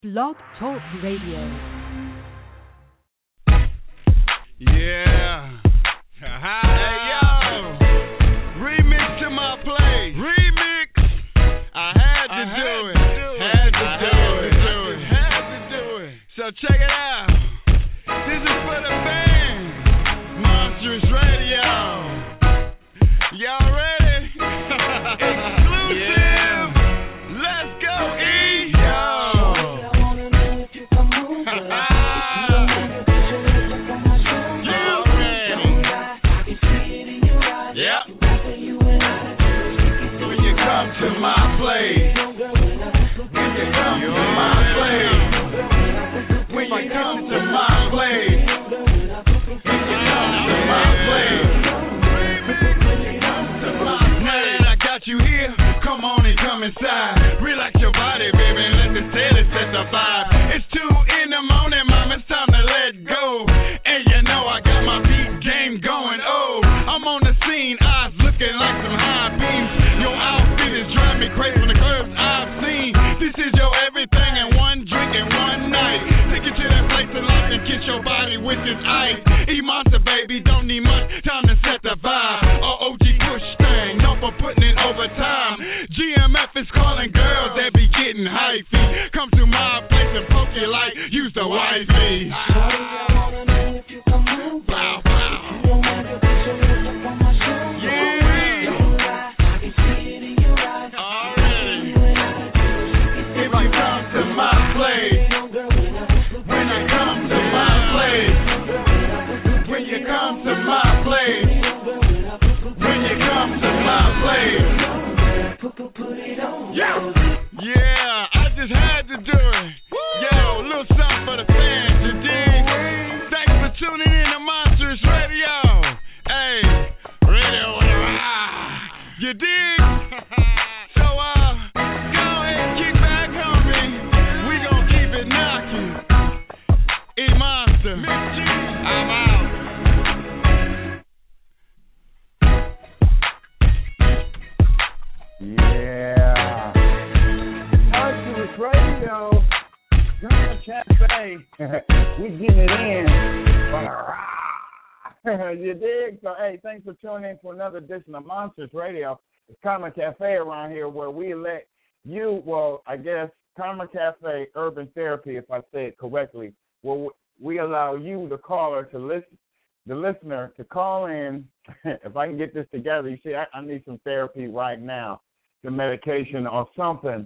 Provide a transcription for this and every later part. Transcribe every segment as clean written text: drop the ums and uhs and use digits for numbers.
Blog Talk Radio. Yeah. Hey, yo. Remix to my play. Remix. I had to do it. Had to do it. So check it out. This is for the band. Monstrous Radio. Y'all ready? Exclusive. Yeah. Let's go, E. To my place, when you come to my place, when you come to my place, when you come to my place, now that I got you here, come on and come inside, relax your body, baby, and let the steady set the vibe. It's 2 in the morning, mom, it's time to let go, and you know I got my beat game going. Oh, I'm on the scene, eyes looking like some high beams. Your outfit is driving me crazy from the curves I've seen. This is your everything and one drink and one night. Take you to that place in life and kiss your body with this ice. E-Monster, baby, don't need much time to set the vibe. OG push thing, no for putting it over time. GMF is calling girls that be getting hyphy. Come to my place and poke you like you's the wifey. Yeah, I just had to do it. Yo, a little something for the fans, you dig? Thanks for tuning in to Monstrous Radio. Hey, radio, you dig? So, go ahead and kick back, homie. We gon' keep it knocking. E-Monster, I'm out. Yeah. Monstrous Radio, Drama Cafe. We getting it in. You dig? So, hey, thanks for tuning in for another edition of Monstrous Radio. It's Karma Cafe around here where we let you, well, I guess Karma Cafe Urban Therapy, if I say it correctly, where we allow you, the caller, to listen, the listener, to call in. If I can get this together, you see, I need some therapy right now, some medication or something.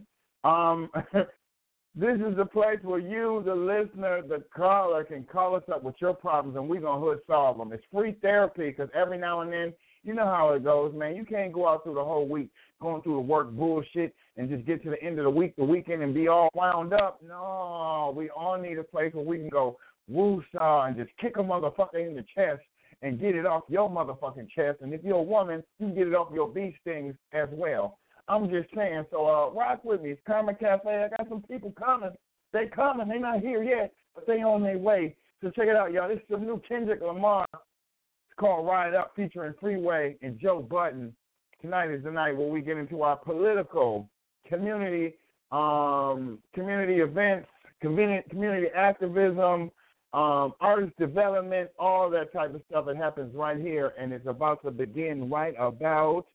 This is the place where you, the listener, the caller, can call us up with your problems, and we're going to hood solve them. It's free therapy because every now and then, you know how it goes, man. You can't go out through the whole week going through the work bullshit and just get to the end of the week, the weekend, and be all wound up. No, we all need a place where we can go woo-saw and just kick a motherfucker in the chest and get it off your motherfucking chest. And if you're a woman, you can get it off your bee stings as well. I'm just saying, so rock with me. It's Karma Cafe. I got some people coming. They coming. They not here yet, but they on their way. So check it out, y'all. This is some new Kendrick Lamar. It's called Ride Up, featuring Freeway and Joe Budden. Tonight is the night where we get into our political, community events, community activism, artist development, all that type of stuff. It happens right here, and it's about to begin right about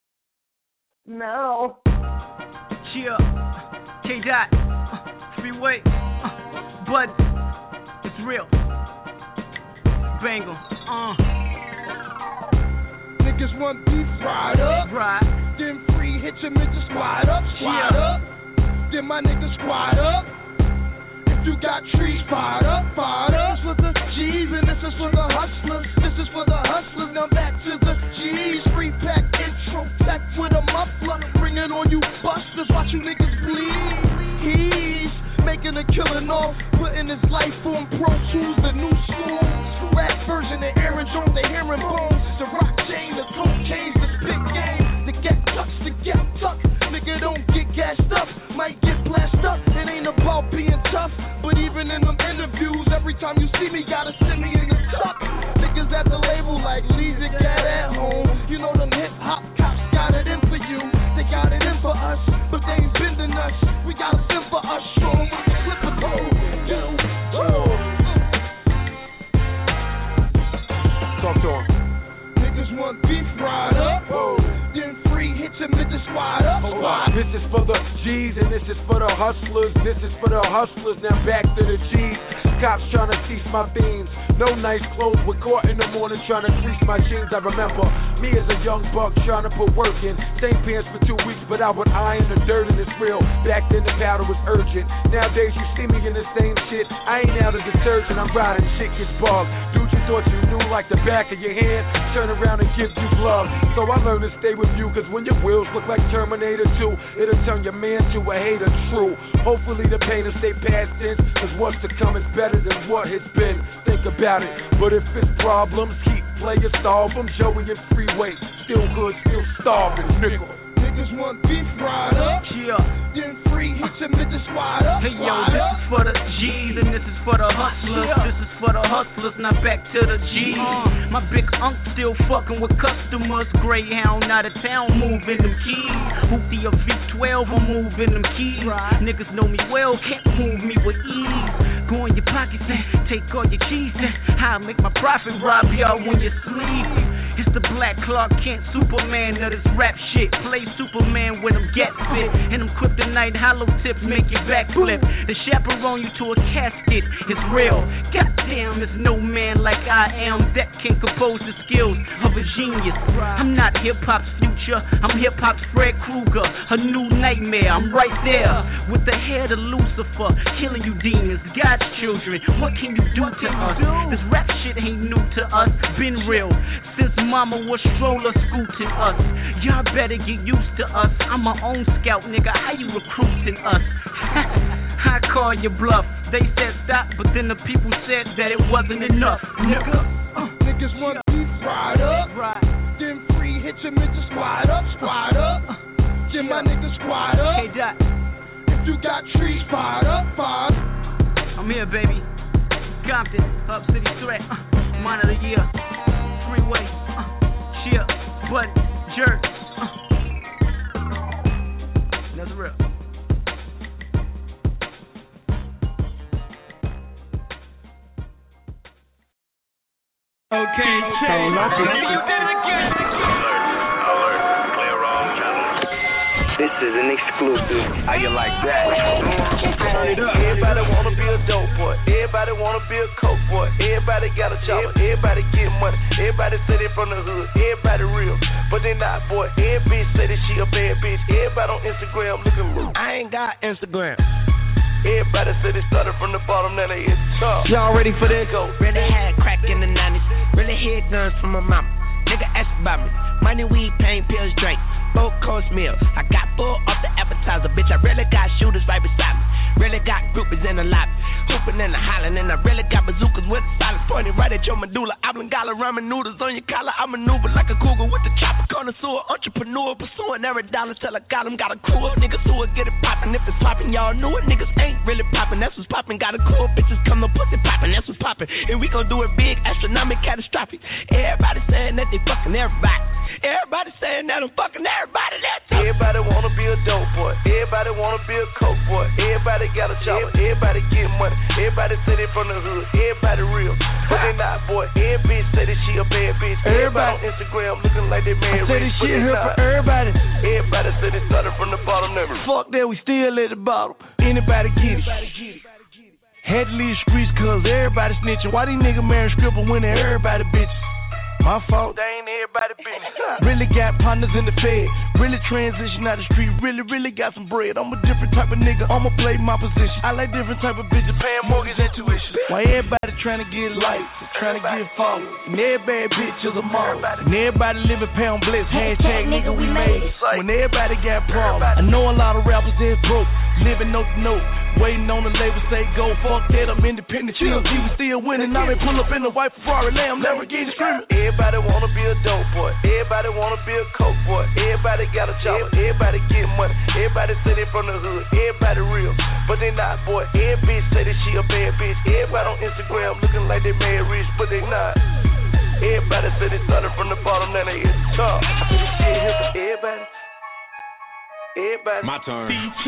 now. Cheer, K-Dot, Freeway, Bud, it's real. Bangle, Niggas want beef, ride up, right. Then free, hit your bitches, squad up, up. Then my niggas squad up. If you got trees, fired up. This is for the G's and this is for the hustlers. This is for the hustlers, now back to the G's. Free pack intro, back with a muffler. Bring it on you busters, watch you niggas bleed. He's making a killing off, putting his life on Pro Tools, the new school. Rap version of Aaron Jones, the herringbone. The rock chain, the cocaine, the big game. The get touched, the get tucked. Nigga don't get gassed up, might get blasted up. It ain't about being tough, but even in them interviews, every time you see me, gotta send me in the tuck. Niggas at the label like Leezy Cat at home. You know them hip hop cops got it in for you. They got it in for us, but they ain't bending us. We got it in for us, strong. Flip a for the hustlers, now back to the G's. Cops trying to teach my themes. No nice clothes, we're caught in the morning trying to crease my jeans. I remember me as a young buck trying to put work in. Same pants for 2 weeks, but I would iron the dirt and it's real. Back then the battle was urgent. Nowadays you see me in the same shit. I ain't out of detergent, I'm riding shit gets bugged. Dude, you thought you knew like the back of your hand. Turn around and give you love. So I learned to stay with you, cause when your wheels look like Terminator 2, it'll turn your man to a hater true. Hopefully the pain will stay past tense, cause what's to come is better than what has been. Think about it, but if it's problems, keep playing, solve them. Joey and Freeway, still good, still starving, nigga. Niggas want beef right up, Yeah. then free hits and bitches squad up. Hey yo, this is for the G's and this is for the hustlers. This is for the hustlers, not back to the G's. My big unk still fucking with customers. Greyhound out of town, moving them keys. Hoopty a V12, I'm moving them keys. Niggas know me well, can't move me with ease. Go in your pockets and take all your keys and how I make my profit, rob y'all when you sleep. It's the Black Clark Kent, Superman of this rap shit. Play Superman when them gets fit, and them kryptonite hollow tips make you backflip. The chaperone you to a casket is real. Goddamn, there's no man like I am that can compose the skills of a genius. I'm not hip hop's future, I'm hip hop's Fred Krueger, a new nightmare. I'm right there with the head of Lucifer, killing you demons, God's children. What can you do to us? This rap shit ain't new to us, been real since mama was stroller scooting us. Y'all better get used to us. I'm my own scout, nigga. How you recruiting us? I call you bluff. They said stop, but then the people said that it wasn't enough, nigga. Niggas want beef right up, then free hits and bitches squad up, Then my niggas squad up. Hey, Dot. If you got trees fired up, I'm here, baby. Compton, Up City Threat, Mine of the Year, Freeway, Cheer, Bud, Jerk. That's real. Okay, check. This is an exclusive. How you like that? Everybody wanna be a dope boy. Everybody wanna be a coke boy. Everybody got a job. Everybody get money. Everybody say they from the hood. Everybody real, but they not, boy. Every bitch say that she a bad bitch. Everybody on Instagram looking real. I ain't got Instagram. Everybody say they started from the bottom, now they hit the top. Y'all ready for this? Go. Really had crack in the 90s. Really hid guns from my mama. Nigga ask about me. Money, weed, pain, pills, drink. 4-course meal. I got full off the appetizer. Bitch, I really got shooters right beside me. Really got groupies in the lobby. Hooping and hollering. And I really got bazookas with a solid pointed right at your medulla. Oblongata ramen noodles on your collar. I maneuver like a cougar with the chopper. Connoisseur, entrepreneur. Pursuing every dollar till I got him. Got a crew of niggas who will get it poppin'. If it's poppin', y'all knew it. Niggas ain't really poppin'. That's what's poppin'. Got a crew of bitches come to pussy poppin'. That's what's poppin'. And we gon' do it big, astronomic, catastrophic. Everybody saying that they fucking everybody. Everybody saying that I'm fucking everybody. That's everybody wanna be a dope boy. Everybody wanna be a coke boy. Everybody got a job. Everybody get money. Everybody say they from the hood. Everybody real, but they not, boy. Every bitch say that she a bad bitch. Everybody on Instagram looking like they mad rich, but they not. Everybody. Everybody say they started from the bottom, never. Fuck that, we still at the bottom. Anybody get it? Had to leave the streets cause everybody snitching. Why these niggas marrying stripper when they everybody bitches? My fault. They ain't everybody business. Really got partners in the Fed. Really transition out the street. Really got some bread. I'm a different type of nigga. I'ma play my position. I like different type of bitches. Paying mortgage and tuition. Why everybody trying to get life, trying to get followed. And every bad bitch is a model. And everybody living pound bliss. Hashtag nigga we made it. When everybody got problems. I know a lot of rappers that's broke. Living note to note. Waiting on the label say go. Fuck that, I'm independent. TLG was still winning. Now they pull up in the white Ferrari. Lamb never getting screaming. Everybody wanna be a dope boy. Everybody wanna be a coke boy. Everybody got a job. Everybody get money. Everybody say they from the hood. Everybody real, but they not, boy. Every bitch say that she a bad bitch. Everybody on Instagram looking like they mad rich, but they not. Everybody say they started from the bottom, now they hit the top. Everybody. Everybody. My turn.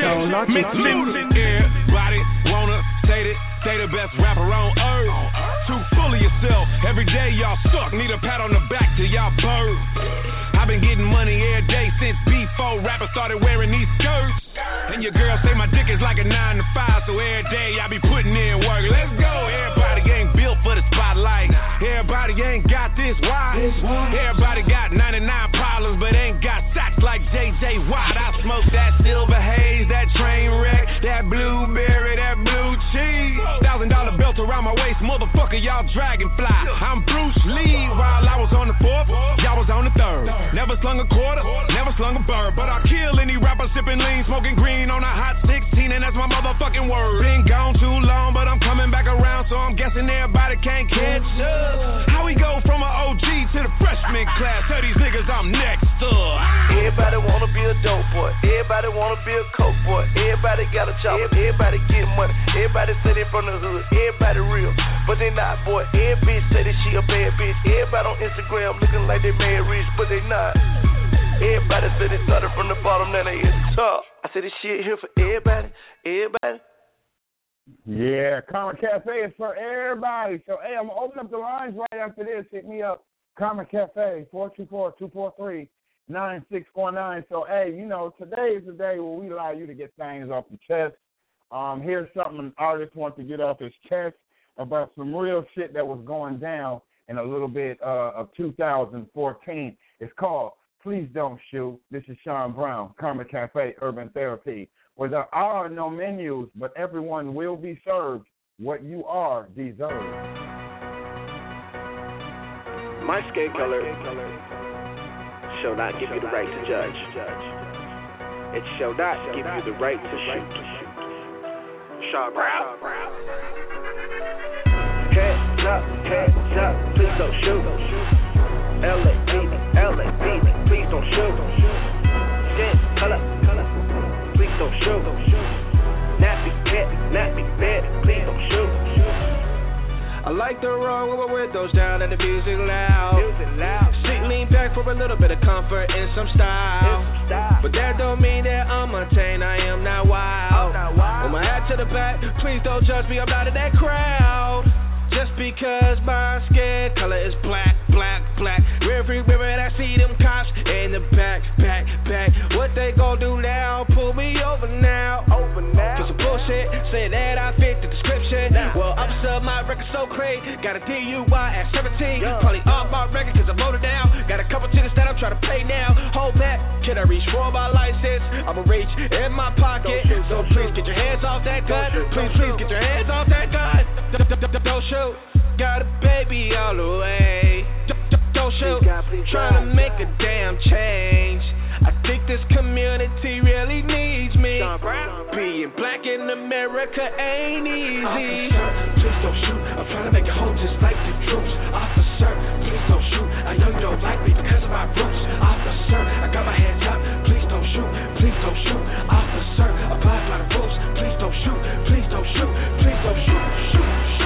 Everybody wanna say the best rapper on earth. Too full of yourself. Every day y'all suck. Need a pat on the back till y'all bird. I've been getting money every day since before rappers started wearing these skirts. And And your girl say my dick is like a 9 to 5, so every day I be putting in work. Let's go. Everybody ain't built for the spotlight. Everybody ain't got this. Why? Everybody got 99 problems, but ain't got sacks like J.J. Watt. I smoke that silver haze, that train wreck, that blueberry, that blue cheese. $1,000 belt around my waist, motherfucker, y'all dragonfly. I'm Bruce Lee while I was on the 4th, y'all was on the 3rd. Never slung a quarter, never slung a bird, but I'll kill any rapper sipping lean, smoking green on a hot 16, and that's my motherfucking word. Been gone too long, but I'm coming back around, so I'm guessing everybody can't catch up. How we go from an OG to the freshman class? Tell these niggas I'm next up. Everybody wanna be a dope boy. Everybody wanna be a coke boy. Everybody got a chopper. Everybody get money. Everybody say they from the hood. Everybody real, but they not, boy. Every bitch say that she a bad bitch. Everybody on Instagram looking like they mad rich, but they not. Everybody say they started from the bottom, now they at the top. I say this shit here for everybody. Everybody. Yeah, Karma Cafe is for everybody. So, hey, I'm going to open up the lines right after this. Hit me up, Karma Cafe, 424-243-9649. So, hey, you know, today is the day where we allow you to get things off the chest. Here's something an artist wants to get off his chest about some real shit that was going down in a little bit of 2014. It's called Please Don't Shoot. This is Sean Brown, Karma Cafe, Urban Therapy, where there are no menus, but everyone will be served what you are deserved. My skin color shall not give you the right to judge. It shall not give you the right to shoot. Sean Brown. Heads up, please don't shoot. LAPD, please don't shoot. Skin color, please don't shoot. Nappy bed, please don't shoot. I like the road with my windows down and the music loud. Seat lean back for a little bit of comfort and some style. But that don't mean that I'm untamed, I am not wild. With my hat to the back, please don't judge me, I'm not in that crowd. Just because my skin color is black. Everywhere I see them cops in the back. What they gon' do now? Pull me over now. Cause some bullshit, say that I fit the description. Well, I'm sub my record so crazy. Got a DUI at 17. Probably off my record cause I voted down. Got a couple tickets that I'm trying to pay now. Hold back, can I reach for my license? I'ma reach in my pocket. So please get your hands off that gun. Please get your hands off that gun. Don't shoot. Got a baby all the way. Don't shoot. Trying to make a damn change. I think this community really needs me. Being black in America ain't easy. Officer, please don't shoot. I'm trying to make it home just like the troops. Officer, please don't shoot. I know you don't like me because of my roots. Officer, I got my hands up. Please don't shoot. Please don't shoot. Officer, abide by the rules. Please don't shoot. Please don't shoot. Please don't shoot. Shoot.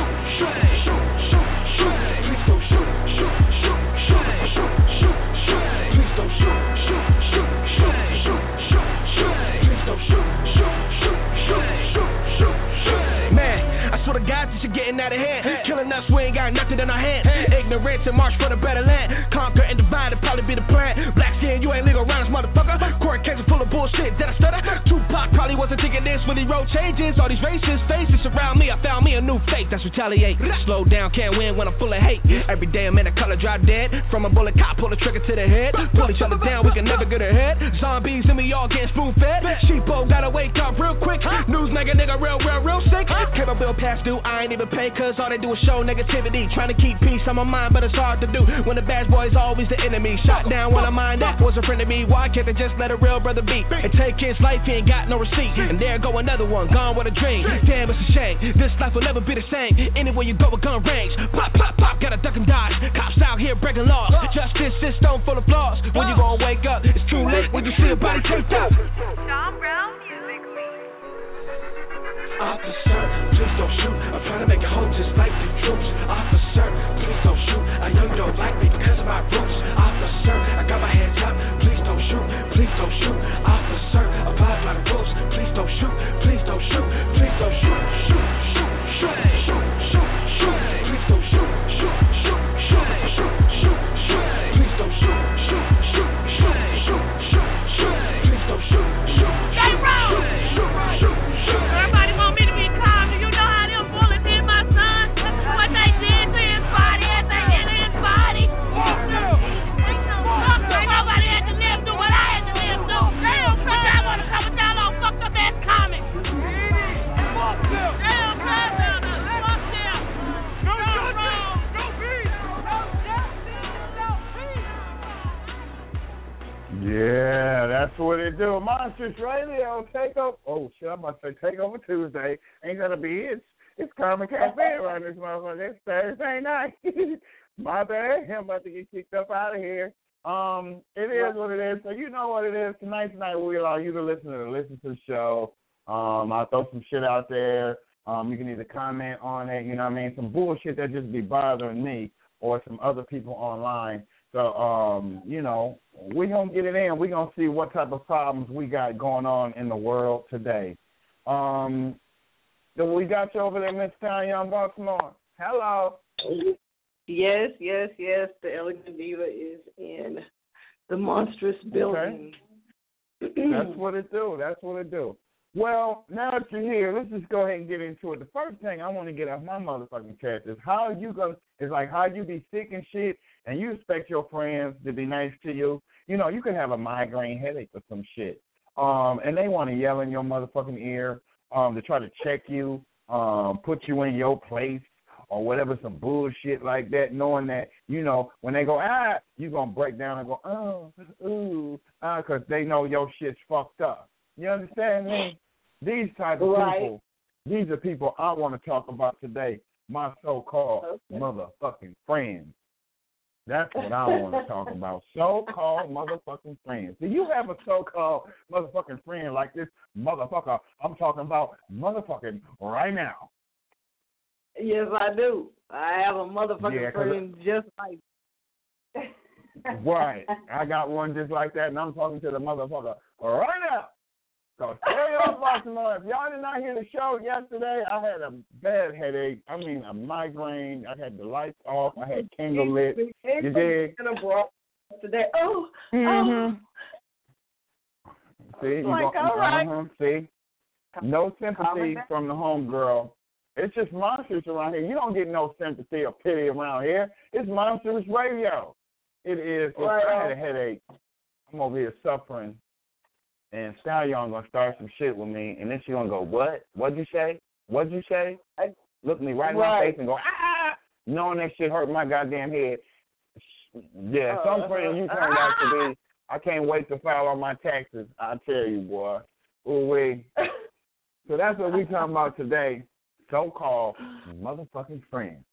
Guys, this shit getting out of hand. Killing us, we ain't got nothing in our hands. Ignorance and march for the better land. Conquer and divide, it'll probably be the plan. Black skin, you ain't legal around us, motherfucker. Court cases full of bullshit, did I stutter? Tupac probably wasn't thinking this when he wrote changes. All these racist faces around me, I found me a new fate. That's retaliate. Slow down, can't win when I'm full of hate. Every day I'm in a color, drop dead. From a bullet cop, pull the trigger to the head. Pull each other down, we can never get ahead. Zombies and we all getting spoon fed. Sheepo gotta wake up real quick. News nigga real sick. Cable bill past due, I ain't even pay cause all they do is show negativity. Trying to keep peace on my mind, but it's hard to do when the bad boy's always the enemy. Shot down when I mind that was a friend of me. Why can't they just let a real brother be and take his life? He ain't got no receipt. And there go another one, gone with a dream. Damn, it's a shame. This life will never be the same. Anywhere you go with gun range. Pop, gotta duck and dodge. Cops out here breaking laws. Justice system full of flaws. When you gonna wake up, it's too late when you see a body taped up. Sean Brown Music, please. Officer, please don't shoot. I'm trying to make it home just like the troops. Officer, please don't shoot. I know you don't like me because of my roots. Officer, I got my hands up. Please don't shoot. Please don't shoot. Officer, abide by the rules. Please don't shoot. Please don't shoot. Please don't shoot. Shoot. Please don't shoot. Please don't shoot. Please don't shoot. it do? Monsters Radio, take over. Oh, shit, I'm about to say take over Tuesday. Ain't going to be it. It's Carmen Cafe around this motherfucker. It's Thursday night. My bad. I'm about to get kicked up out of here. It is what it is. So you know what it is. Tonight we allow you to listen to the show. I'll throw some shit out there. You can either comment on it, you know what I mean? Some bullshit that just be bothering me or some other people online. So, you know, we're going to get it in. We're going to see what type of problems we got going on in the world today. We got you over there, Miss Tanya, Baltimore. Hello. Yes. The Elegant Diva is in the monstrous building. Okay. That's what it do. Well, now that you're here, let's just go ahead and get into it. The first thing I want to get off my motherfucking chest is how you be sick and shit, and you expect your friends to be nice to you. You know, you could have a migraine headache or some shit, and they want to yell in your motherfucking ear to try to check you, put you in your place, or whatever, some bullshit like that, knowing that, you know, when they go, you're going to break down and go, because they know your shit's fucked up. You understand me? These type of people, these are people I want to talk about today, my so-called motherfucking friends. That's what I want to talk about, so-called motherfucking friends. Do you have a so-called motherfucking friend like this motherfucker I'm talking about motherfucking right now? Yes, I do. I have a motherfucking friend just like Right. I got one just like that, and I'm talking to the motherfucker right now. So stay on Baltimore. If y'all did not hear the show yesterday, I had a bad headache. I mean, a migraine. I had the lights off. I had candle lit. You dig? Today. See, you like, all right. See, no sympathy from the homegirl. It's just monsters around here. You don't get no sympathy or pity around here. It's Monsters Radio. It is. If I had a headache, I'm over here suffering. And Stallion gonna start some shit with me, and then she gonna go, what? What'd you say? What'd you say? Look me right in my face and go, knowing that shit hurt my goddamn head. Yeah, some friends you turned out to be. I can't wait to file on my taxes. I tell you, boy. Ooh-wee. So that's what we talking about today. So-called motherfucking friends.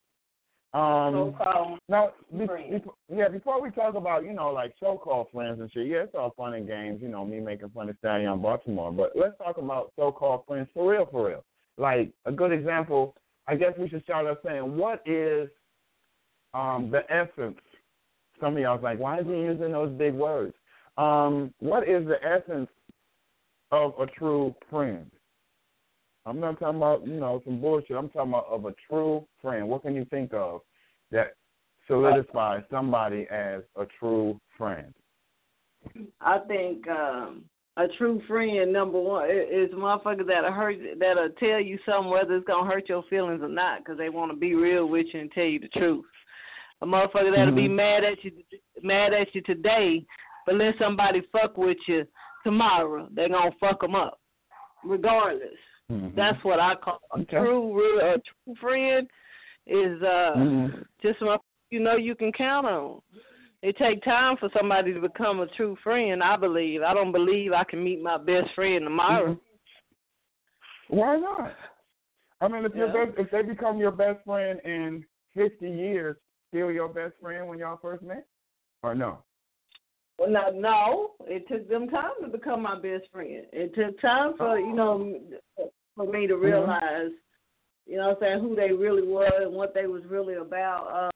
Now, before we talk about, you know, like so-called friends and shit, it's all fun and games, you know, me making fun of Stallion Baltimore, but let's talk about so-called friends for real. Like, a good example, I guess we should start off saying, what is the essence? Some of y'all's like, why is he using those big words? What is the essence of a true friend? I'm not talking about, you know, some bullshit. I'm talking about of a true friend. What can you think of that solidifies somebody as a true friend? I think a true friend, number one, is motherfuckers that'll tell you something whether it's gonna hurt your feelings or not, because they want to be real with you and tell you the truth. A motherfucker that'll be mad at you today, but let somebody fuck with you tomorrow, they're gonna fuck them up, regardless. That's what I call a true friend is just you know you can count on. It takes time for somebody to become a true friend, I believe. I don't believe I can meet my best friend tomorrow. Why not? I mean, if they become your best friend in 50 years, still your best friend when y'all first met? Or no? Well, no. It took them time to become my best friend. It took time for, you know, for me to realize, you know what I'm saying, who they really were and what they was really about.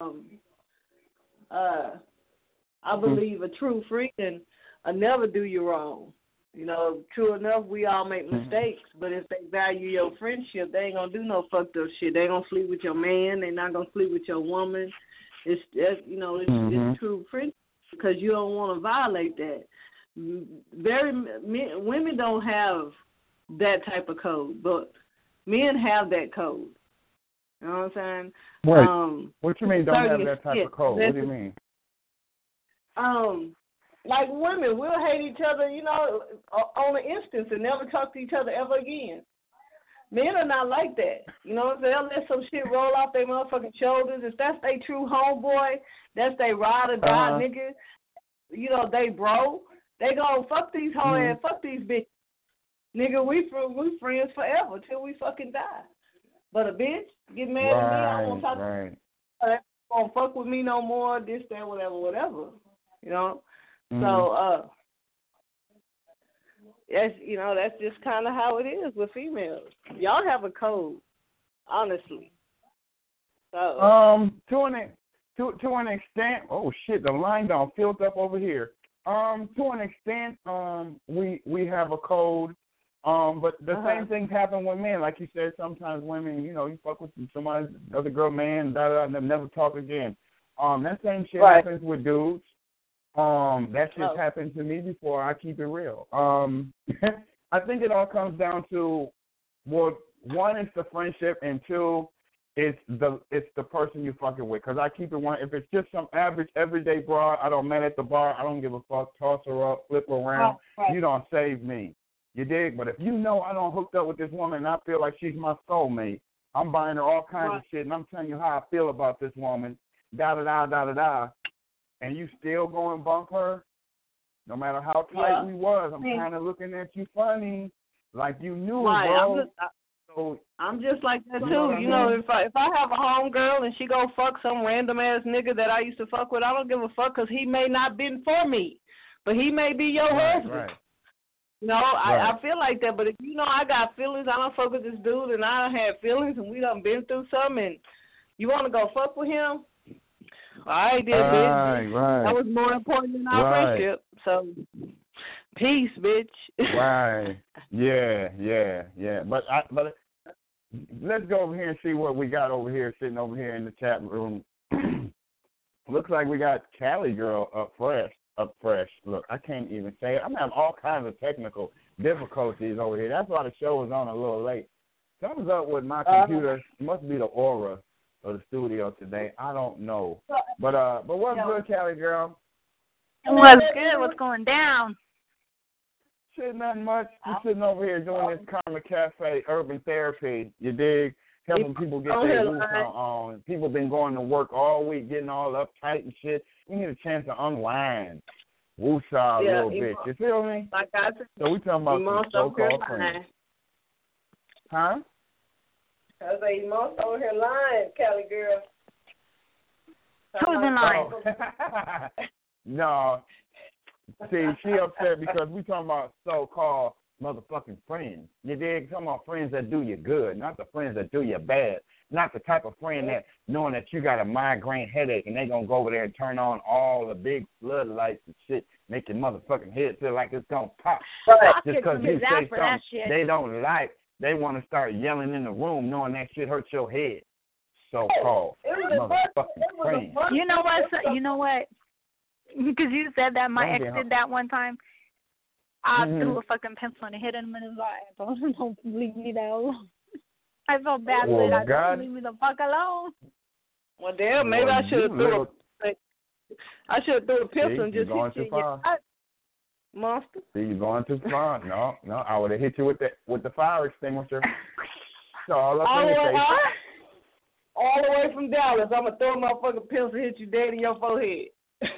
I believe a true friend will never do you wrong. You know, true enough, we all make mistakes, but if they value your friendship, they ain't going to do no fucked up shit. They ain't going to sleep with your man. They not going to sleep with your woman. It's true friendship because you don't want to violate that. Women don't have that type of code, but men have that code. You know what I'm saying? Wait, what you mean don't have that type of code? What do you mean? Like women, we'll hate each other, you know, on an instance and never talk to each other ever again. Men are not like that. You know what I'm saying? They'll let some shit roll off their motherfucking shoulders. If that's their true homeboy, that's their ride or die nigga, you know, they bro, They gonna fuck these hoe ass, fuck these bitches. Nigga, we friends forever till we fucking die. But a bitch get mad at me, I won't talk to her. Won't fuck with me no more, this, that, whatever. You know? So, that's just kind of how it is with females. Y'all have a code, honestly. So, to an extent, oh shit, the line done filled up over here. To an extent, we have a code. But the same things happen with men. Like you said, sometimes women, you fuck with somebody, other girl, man, and they never talk again. That same shit happens with dudes. That shit happened to me before. I keep it real. I think it all comes down to, well, one is the friendship, and two, it's the person you fucking with. Because I keep it one. If it's just some average everyday broad, I don't met at the bar, I don't give a fuck. Toss her up, flip her around. You don't save me. You dig? But if I don't hooked up with this woman and I feel like she's my soulmate, I'm buying her all kinds of shit, and I'm telling you how I feel about this woman, da-da-da, and you still go and bump her, no matter how tight we was, I'm kind of looking at you funny, like you knew, bro. I'm just like that, too. If I have a homegirl and she go fuck some random-ass nigga that I used to fuck with, I don't give a fuck because he may not been for me, but he may be your husband. Right. No, I feel like that, but if I got feelings, I don't fuck with this dude, and I have feelings, and we done been through something, and you want to go fuck with him? All right, then, bitch. Right. That was more important than our friendship. So, peace, bitch. Right. Yeah. But let's go over here and see what we got over here, sitting over here in the chat room. Looks like we got Cali Girl up fresh. Look, I can't even say it. I'm having all kinds of technical difficulties over here. That's why the show was on a little late. Something's up with my computer. It must be the aura of the studio today. I don't know. But what's good, Cali Girl? What's good? What's going down? Shit, nothing much. Just sitting over here doing this Karma Cafe urban therapy. You dig? Helping people get their roof on. People been going to work all week, getting all uptight and shit. We need a chance to unwind. Woosah a little bit. You feel me? Like I said, so we talking about some so-called friends. Huh? I say you most over here lying, Cali Girl. Who's in line? No. See, she upset because we talking about so-called motherfucking friends. You dig? Talking about friends that do you good, not the friends that do you bad. Not the type of friend that knowing that you got a migraine headache and they gonna go over there and turn on all the big floodlights and shit, make your motherfucking head feel like it's gonna pop. Just because you say something they don't like, they want to start yelling in the room knowing that shit hurts your head. So-called motherfucking friends. You know what? Because you said that my ex did that one time. I threw a fucking pencil and hit him in his eye. I told him, don't leave me that alone. I felt bad for that. Don't leave me the fuck alone. Well, damn, maybe I should have threw a pencil and just hit you. Monster. See, you're going too far. No, I would have hit you with the fire extinguisher. So all up in your face. All the way from Dallas, I'm gonna throw a motherfucking pencil and hit you dead in your forehead.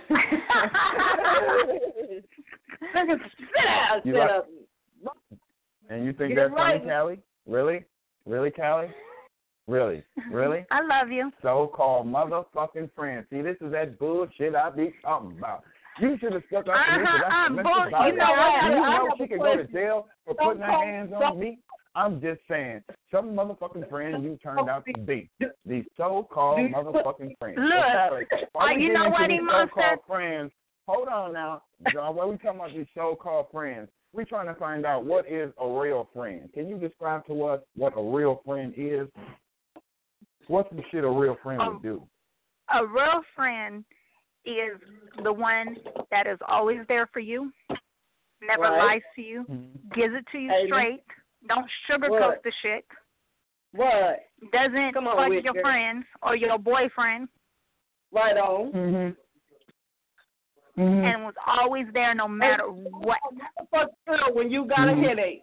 Sit up. And you think that's funny, Callie? Really, Callie? Really? I love you. So-called motherfucking friends. See, this is that bullshit I be talking about. You should have stuck up for me. You know she could go to jail for putting her hands on me? I'm just saying, some motherfucking friends you turned out to be. These so-called motherfucking friends. Look, you know what he must have. Friends. Hold on now. When we talking about these so-called friends, we're trying to find out what is a real friend. Can you describe to us what a real friend is? What's the shit a real friend would do? A real friend is the one that is always there for you, never lies to you, gives it to you straight, don't sugarcoat the shit. Doesn't fuck your friends or your boyfriend. Right on. And was always there no matter what. When you got a headache.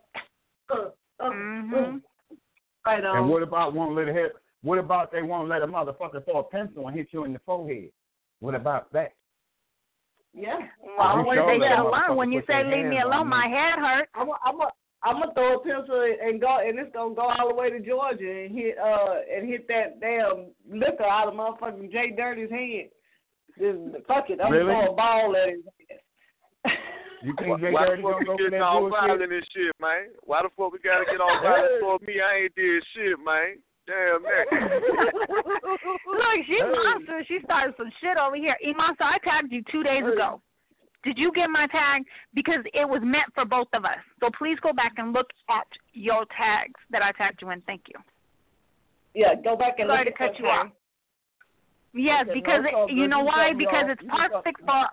Right on. And what about What about they won't let a motherfucker throw a pencil and hit you in the forehead? What about that? Yeah. Well, they should learn. When you say leave me alone, my head hurts. I'm gonna throw a pencil and go, and it's gonna go all the way to Georgia and hit that damn liquor out of motherfucking Jay Dirty's head. Just fuck it, I'm gonna throw a ball at his head. You think Jay Dirty gonna go for that all bullshit? violent and shit, man? Why the fuck we gotta get all violent for me? I ain't did shit, man. Damn that. Look, she's monster. She started some shit over here. E-Monster, I tagged you 2 days ago. Did you get my tag? Because it was meant for both of us. So please go back and look at your tags that I tagged you in. Thank you. Yeah, go back and Sorry look to cut at you off. Yes, okay, because you know why? Because it's perfect for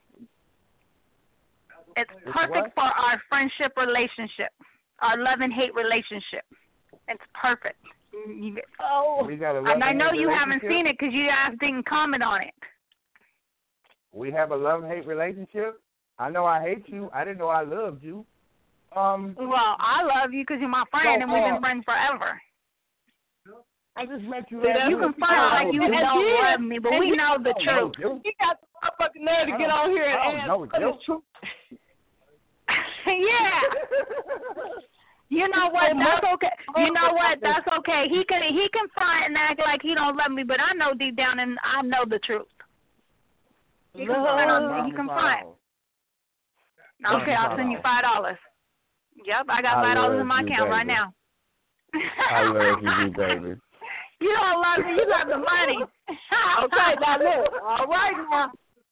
for our friendship relationship, our love and hate relationship. It's perfect. And I know you haven't seen it because you guys didn't comment on it. We have a love-hate relationship? I know I hate you. I didn't know I loved you. Well, I love you because you're my friend and we've been friends forever. I just met you. You can front like you don't love me, but we know the truth. You got the motherfucking nerve to get on here and ask the truth. Yeah. You know what? That's okay. You know what? That's okay. He can front and act like he don't love me, but I know deep down and I know the truth. He can front. Okay, I'll send you $5. Yep, I got $5 in my account right now. I love you, baby. You don't love me. You got the money. Okay, now look. All right now.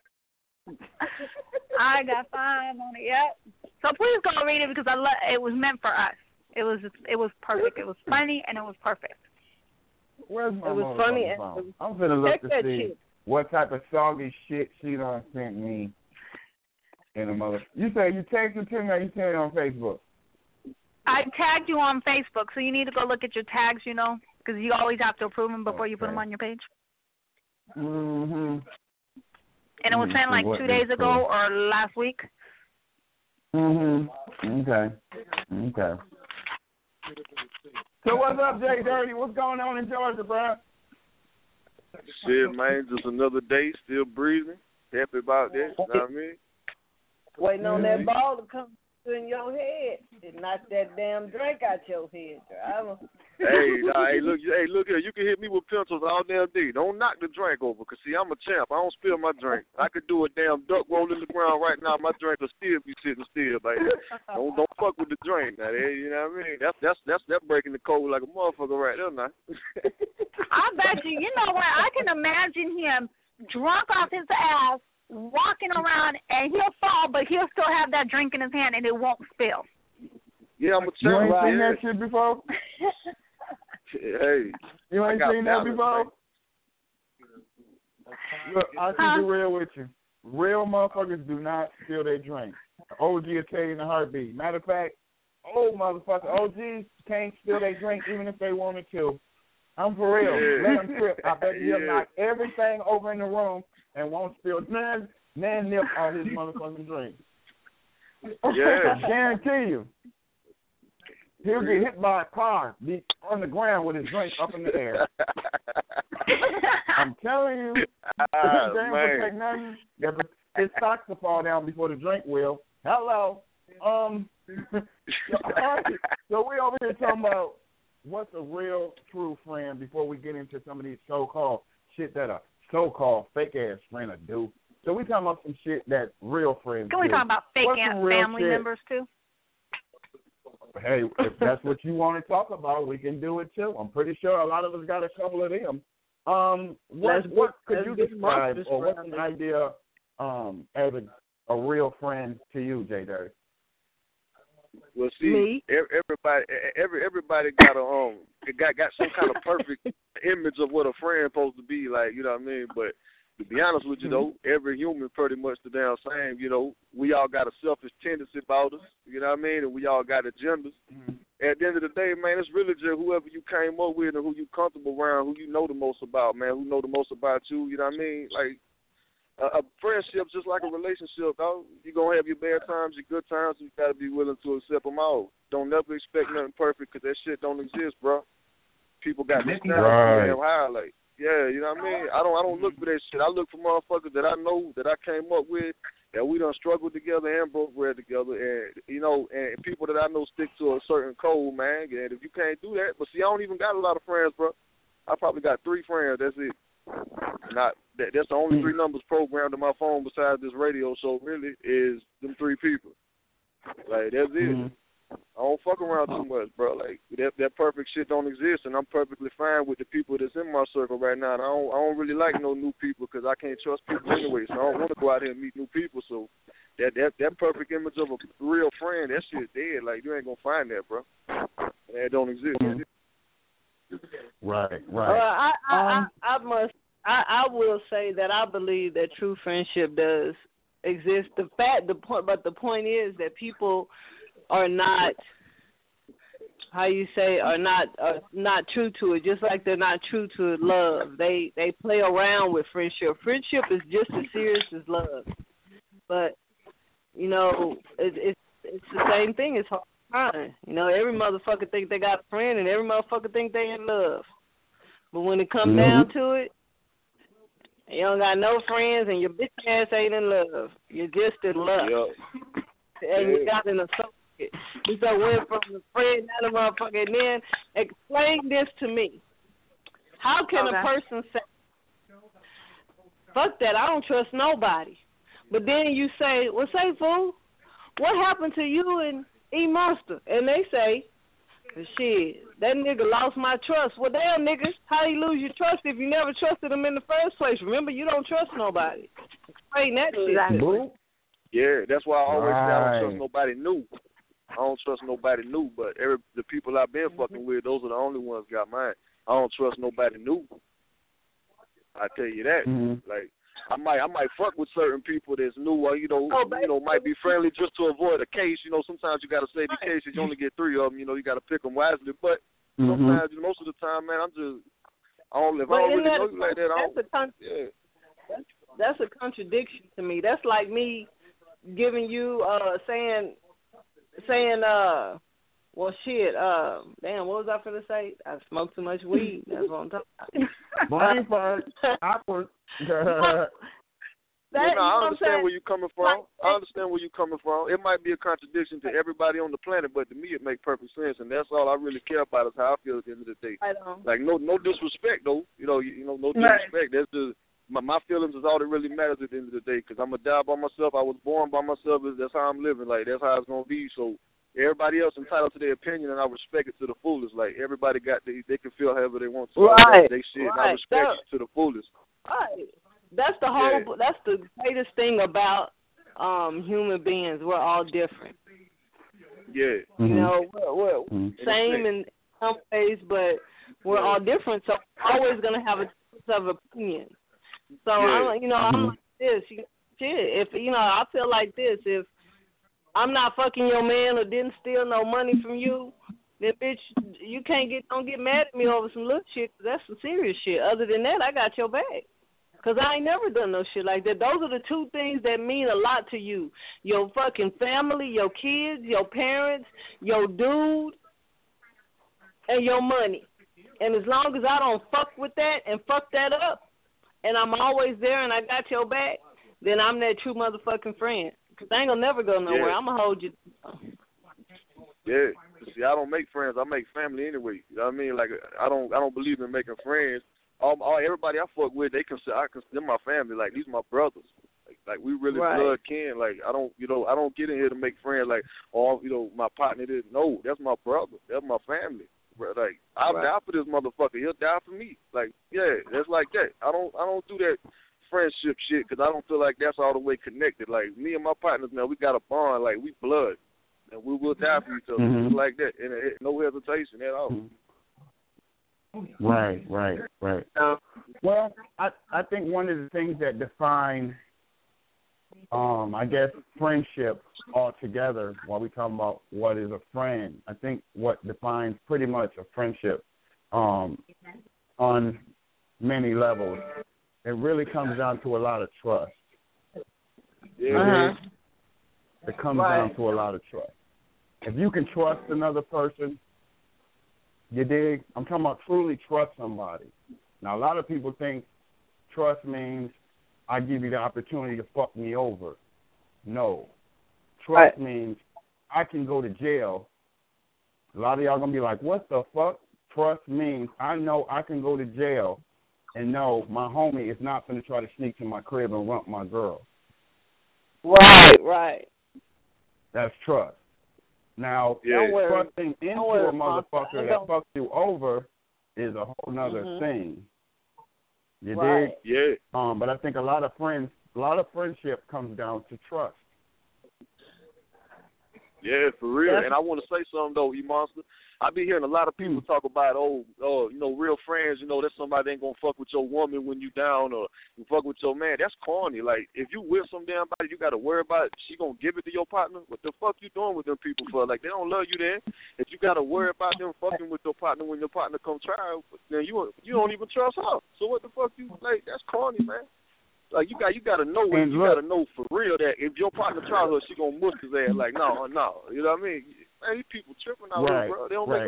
I got 5 on it. Yep. So please go read it because it was meant for us. It was perfect. It was funny and it was perfect. Where's my It was funny and phone? I'm gonna look to see shit. what type of soggy shit she done sent me in a mother. You say you texted to me or you sent it on Facebook? I tagged you on Facebook, so you need to go look at your tags, because you always have to approve them before you put them on your page. Mm-hmm. And it was sent like 2 days ago or last week. Mm-hmm. Okay. So what's up, Jay Dirty? What's going on in Georgia, bro? Shit, man, just another day, still breathing. Happy about that, you know what I mean? Waiting on that ball to come in your head and knock that damn drink out your head, driver. Hey, look here. You can hit me with pencils all damn day. Don't knock the drink over, because, see, I'm a champ. I don't spill my drink. I could do a damn duck roll in the ground right now. My drink will still be sitting still, baby. Don't fuck with the drink. Now, you know what I mean? That's breaking the code like a motherfucker right there now. I bet you. You know what? I can imagine him drunk off his ass, walking around, and he'll fall, but he'll still have that drink in his hand, and it won't spill. Yeah, I'm a You champ. ain't seen that shit before? Hey, you ain't seen that before? Look, I can be real with you. Real motherfuckers do not spill their drink. OG will tell you in a heartbeat. Matter of fact, old motherfuckers, OGs can't spill their drink even if they wanted to. I'm for real. Yeah. Let him trip. I bet he'll knock everything over in the room and won't spill nan nip on his motherfucking drink. Yeah. I guarantee you. He'll get hit by a car, be on the ground with his drink up in the air. I'm telling you, protect nothing. His socks will fall down before the drink will. Hello. So we over here talking about what's a real, true friend before we get into some of these so-called shit that a so-called fake-ass friend will do. So we talking about some shit that real friends Can we talk about fake-ass family members, too? Hey, if that's what you want to talk about, we can do it, too. I'm pretty sure a lot of us got a couple of them. What could you describe, or what's an idea as a real friend to you, J. Dirty? Well, see, everybody got got some kind of perfect image of what a friend supposed to be like. You know what I mean? But to be honest with you, though, every human pretty much the damn same. You know, we all got a selfish tendency about us. You know what I mean? And we all got agendas. Mm-hmm. At the end of the day, man, it's really just whoever you came up with and who you comfortable around, who you know the most about, man, who know the most about you. You know what I mean? Like, a friendship just like a relationship, dog. You're going to have your bad times, your good times, and you got to be willing to accept them all. Don't never expect nothing perfect, because that shit don't exist, bro. People got this damn high, like, Yeah, you know what I mean? I don't look for that shit. I look for motherfuckers that I know, that I came up with, that we done struggled together and broke bread together, and you know, and people that I know stick to a certain code, man. And if you can't do that, but see, I don't even got a lot of friends, bro. I probably got 3 friends. That's it. That's the only 3 numbers programmed in my phone besides this radio. So really, is them 3 people. Like that's it. I don't fuck around too much, bro. Like that perfect shit don't exist, and I'm perfectly fine with the people that's in my circle right now. And I don't really like no new people because I can't trust people anyway. So I don't want to go out here and meet new people. So that perfect image of a real friend, that shit dead. Like you ain't gonna find that, bro. That don't exist. Right. I will say that I believe that true friendship does exist. But the point is that people are not, are not true to it, just like they're not true to love. They play around with friendship. Friendship is just as serious as love. But, you know, it's the same thing. It's hard to find. You know, every motherfucker think they got a friend and every motherfucker think they in love. But when it comes down to it, you don't got no friends and your bitch ass ain't in love. You're just in love. Yep. And you got an associate. You so went from a friend down to motherfucker. And then explain this to me. How can a person say, fuck that, I don't trust nobody. But then you say, well, say, fool, what happened to you and E Monster? And they say, shit, that nigga lost my trust. Well, damn, nigga, how you lose your trust if you never trusted him in the first place? Remember, you don't trust nobody. Explain that shit. Yeah, that's why I always say I don't trust nobody new. I don't trust nobody new, but the people I've been fucking with, those are the only ones got mine. I don't trust nobody new. I tell you that. Like, I might fuck with certain people that's new, or might be friendly just to avoid a case. You know, sometimes you got to say the cases. You only get 3 of them. You know, you got to pick them wisely. But sometimes, most of the time, man, if I don't really know you like that, that's a contradiction to me. That's like me giving you saying well, shit, damn, what was I finna say? I smoked too much weed. That's what I'm talking about. Awkward. I understand where you're coming from. It might be a contradiction to everybody on the planet, but to me it makes perfect sense, and that's all I really care about is how I feel at the end of the day. Like, no disrespect, though. You know, no disrespect. That's just my feelings is all that really matters at the end of the day, because I'm going to die by myself. I was born by myself. That's how I'm living. Like, that's how it's going to be. So everybody else entitled to their opinion, and I respect it to the fullest. Like, everybody they can feel however they want to. They shit. And I respect it to the fullest. Right. That's the whole. That's the greatest thing about human beings. We're all different. Yeah. You know, we're same in some ways, but we're all different. So we're always going to have a difference of opinion. So I'm like this. If I feel like this. If I'm not fucking your man or didn't steal no money from you, then bitch, you don't get mad at me over some little shit. 'Cause that's some serious shit. Other than that, I got your back. 'Cause I ain't never done no shit like that. Those are the 2 things that mean a lot to you: your fucking family, your kids, your parents, your dude, and your money. And as long as I don't fuck with that and fuck that up, and I'm always there and I got your back, then I'm that true motherfucking friend. 'Cause I ain't gonna never go nowhere. I'm gonna hold you. Yeah. See, I don't make friends. I make family anyway. You know what I mean? Like, I don't believe in making friends. Everybody I fuck with, I consider my family. Like, these my brothers. Like we really blood kin. Like, I don't get in here to make friends. Like, my partner didn't. No, that's my brother. That's my family. Like, I'll die for this motherfucker. He'll die for me. Like, yeah, that's like that. I don't do that friendship shit because I don't feel like that's all the way connected. Like, me and my partners, man, we got a bond. Like, we blood, and we will die for each other just like that, and no hesitation at all. Right. Well, I think one of the things that define, I guess, friendship altogether, while we talk about what is a friend, I think what defines pretty much a friendship on many levels, it really comes down to a lot of trust. Yeah. It comes down to a lot of trust. If you can trust another person, you dig? I'm talking about truly trust somebody. Now, a lot of people think trust means I give you the opportunity to fuck me over. No. Trust means I can go to jail. A lot of y'all going to be like, what the fuck? Trust means I know I can go to jail and know my homie is not going to try to sneak to my crib and rump my girl. Right. That's trust. Now, trusting into a motherfucker that fucks you over is a whole nother thing. You dig? Yeah. But I think a lot of friendship comes down to trust. Yeah, for real. And I want to say something though, E-Monster. I be hearing a lot of people talk about, real friends, that's somebody that ain't gonna fuck with your woman when you down or you fuck with your man. That's corny. Like, if you with some damn body, you gotta worry about she gonna give it to your partner. What the fuck you doing with them people for? Like, they don't love you then. If you gotta worry about them fucking with your partner when your partner come try, then you don't even trust her. So what the fuck you like? That's corny, man. Like, you gotta know gotta know for real that if your partner tries her, she gonna mush his ass. Like, no. You know what I mean? Man, these people tripping out here, bro. They don't make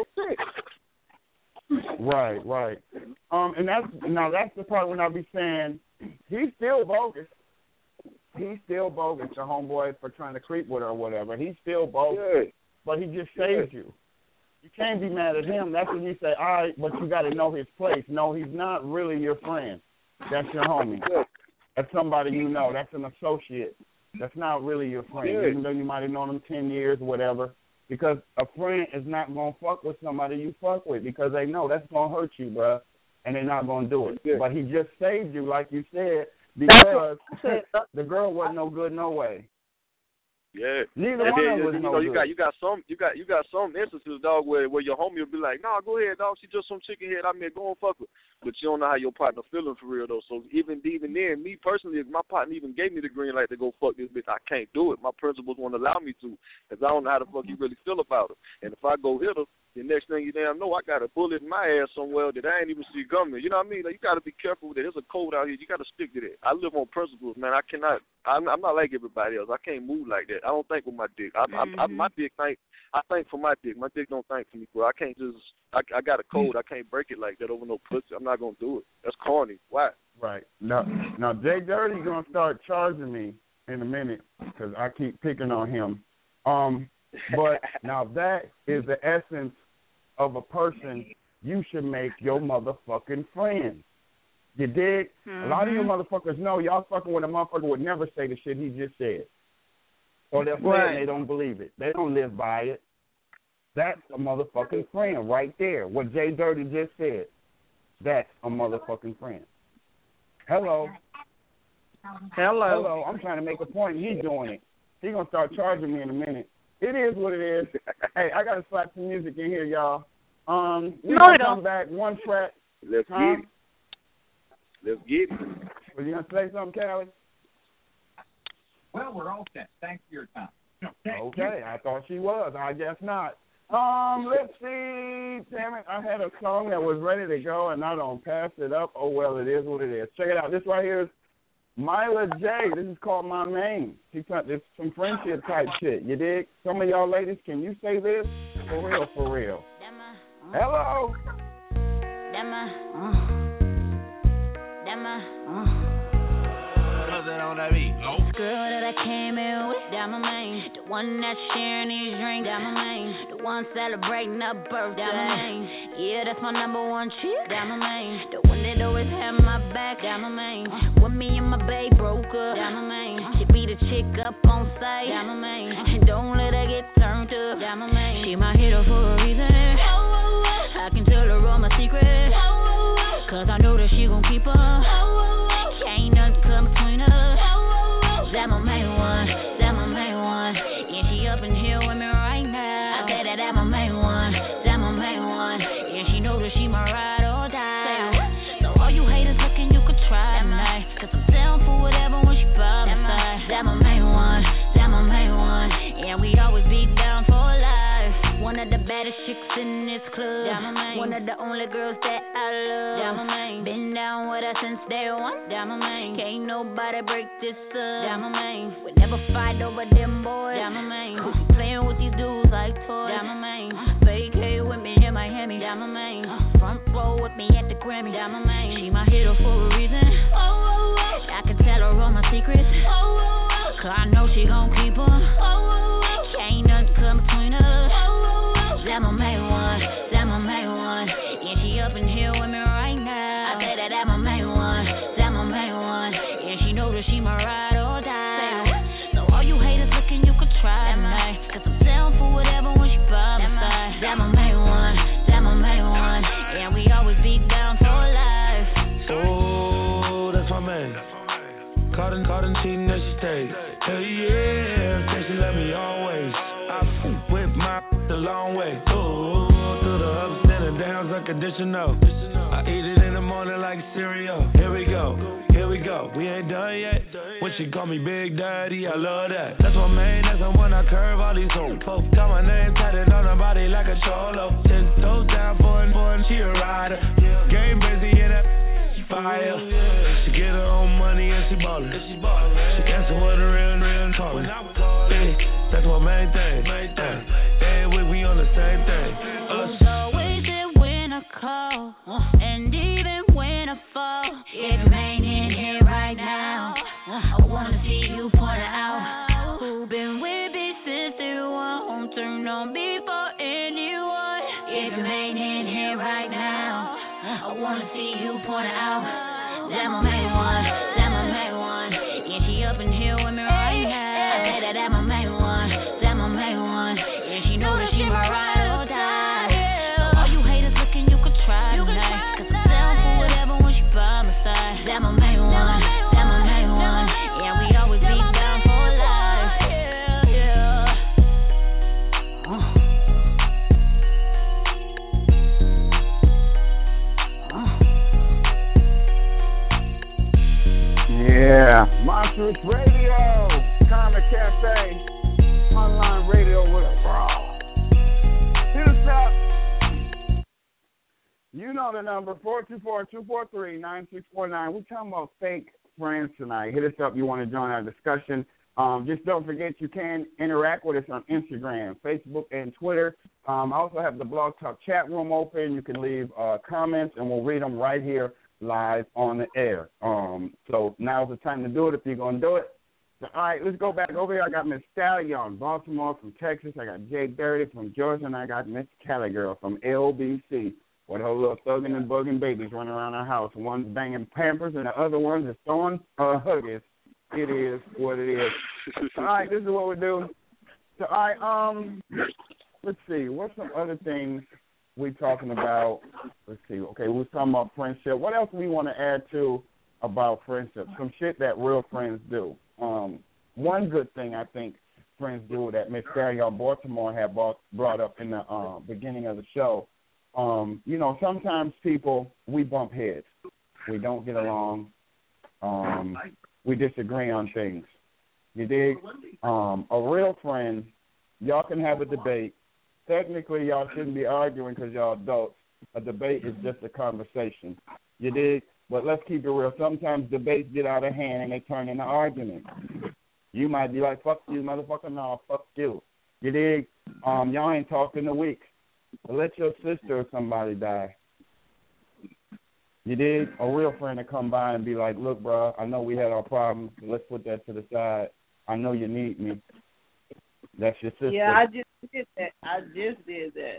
no sense. Right. And that's the part when I be saying he's still bogus. He's still bogus, the homeboy, for trying to creep with her or whatever. He's still bogus, but he just saved you. You can't be mad at him. That's when you say, all right, but you got to know his place. No, he's not really your friend. That's your homie. That's somebody you know. That's an associate. That's not really your friend, even though you might have known him 10 years or whatever. Because a friend is not going to fuck with somebody you fuck with because they know that's going to hurt you, bruh, and they're not going to do it. But he just saved you, like you said, because the girl wasn't no good no way. Yeah. Neither one of them was no good. You got some instances, dog, where your homie will be like, nah, go ahead, dog. She just some chicken head. I mean, go and fuck her. But you don't know how your partner feeling for real though. So even then, me personally, if my partner even gave me the green light to go fuck this bitch, I can't do it. My principles won't allow me to, because I don't know how the fuck you really feel about her. And if I go hit her, the next thing you damn know, I got a bullet in my ass somewhere that I ain't even see coming. You know what I mean? Like, you got to be careful with it. There's a code out here. You got to stick to that. I live on principles, man. I'm not like everybody else. I can't move like that. I don't think with my dick. My dick I think for my dick. My dick don't think for me, bro. I can't just. I got a code. I can't break it like that over no pussy. I'm not gonna do it. That's corny. Why? Right. Now Jay Dirty gonna start charging me in a minute because I keep picking on him. But now that is the essence of a person you should make your motherfucking friend. You dig? A lot of you motherfuckers know y'all fucking with a motherfucker would never say the shit he just said. Or they're saying they don't believe it. They don't live by it. That's a motherfucking friend right there. What Jay Dirty just said. That's a motherfucking friend. Hello. I'm trying to make a point. He's doing it. He's going to start charging me in a minute. It is what it is. Hey, I got to slap some music in here, y'all. We're going to come back one track. Let's get it. Was you going to say something, Callie? Well, we're all set. Thanks for your time. Okay, I thought she was. I guess not. Let's see. Damn it, I had a song that was ready to go, and I don't pass it up. Oh, well, it is what it is. Check it out. This right here is Myla J. This is called My Main. It's some friendship type shit. You dig? Some of y'all ladies, can you say this? For real. Hello. Girl that I came in with, that my main. The one that's sharing these drinks, that my main. The one celebrating her birthday, that my main. Yeah, that's my number one chick, that my main. The one that always had my back, that my main. When me and my babe broke up, that my main. She be the chick up on site, that my main. And don't let her get turned up, that my main. She my hero for a reason. I can tell her all my secrets, cause I know that she gon' keep her. Ain't nothing come between us. That my main one, that my main one. Yeah, she up in here with me right now. I said that my main one, that my main one. Yeah, she know that she my ride or die. So all you haters looking, you could try tonight, cause I'm down for whatever when she by my side. That my main one, that my main one. Yeah, we always be down for life. One of the baddest chicks in this club. One of the only girls that I love. Been down with her since day one. Can't nobody break this up. We never fight over them boys. Playing with these dudes like toys. Vacay with me in Miami. Front row with met me at the Grammy. Diamond man, she my hero for a reason. I can tell her all my secrets. Cause I know she gon' keep her. Ain't nothing come between us. That my main one, that my main one. Yeah, she up in here with me right now. I say that my main one, that my main one. Yeah, she know that she my ride or die. So all you haters looking, you could try me. Cause I'm down for whatever when she by my side. That my main one, that my main one. Yeah, we always be down for life. Oh, that's my man. Caught in cheating and she stayed. Hell yeah, said she love me always. I with my the long way. Ooh, through the ups and the downs, unconditional. I eat it in the morning like cereal. Here we go, here we go. We ain't done yet. When she call me Big Daddy, I love that. That's my main, that's the one I curve all these hoes. Folks got my name tatted on her body like a cholo. 10 toes down for she a rider. Game busy in that fire. She get her own money and she ballin'. She answer what a real callin'. That's my main thing. Every week we on the same thing. It's always there when I call, and even when I fall. If you ain't in here right now, I wanna see you point it out. Who been with me since day one? Turn on me for anyone. If you ain't in here right now, I wanna see you point it out. That my main one, that my main one. Yeah, she up in here with me right now. I say that my main one, that my main one. Yeah, she know that she my ride or die. So all you haters looking, you could try tonight. Cause I'm down for whatever when she by my side. That my main one, that my main one. Yeah, we always be down for life. Yeah, Monstrous Radio, Karma Cafe, online radio with a brawl. Hit us up. You know the number, 424-243-9649. We're talking about fake friends tonight. Hit us up. You want to join our discussion. Just don't forget you can interact with us on Instagram, Facebook, and Twitter. I also have the Blog Talk chat room open. You can leave comments, and we'll read them right here live on the air. So now's the time to do it if you're going to do it. So, all right, let's go back over here. I got Miss Stallion, Baltimore from Texas. I got Jay Dirty from Georgia, and I got Miss Cali Girl from LBC. With her little thugging and bugging babies running around our house. One's banging Pampers, and the other one's is throwing Huggies. It is what it is. All right, this is what we do. So, all right, let's see. What's some other things we talking about? Let's see. Okay, we're talking about friendship. What else we want to add to about friendship? Some shit that real friends do. One good thing I think friends do that Miss Stallion Baltimore had brought up in the beginning of the show. You know, sometimes people, we bump heads. We don't get along. We disagree on things. You dig? A real friend, y'all can have a debate. Technically, y'all shouldn't be arguing because y'all adults. A debate is just a conversation. You dig? But let's keep it real. Sometimes debates get out of hand and they turn into arguments. You might be like, fuck you, motherfucker. No, fuck you. You dig? Y'all ain't talked in a week. But let your sister or somebody die. You dig? A real friend to come by and be like, look, bro, I know we had our problems. But let's put that to the side. I know you need me. That's your sister. Yeah, I just did that.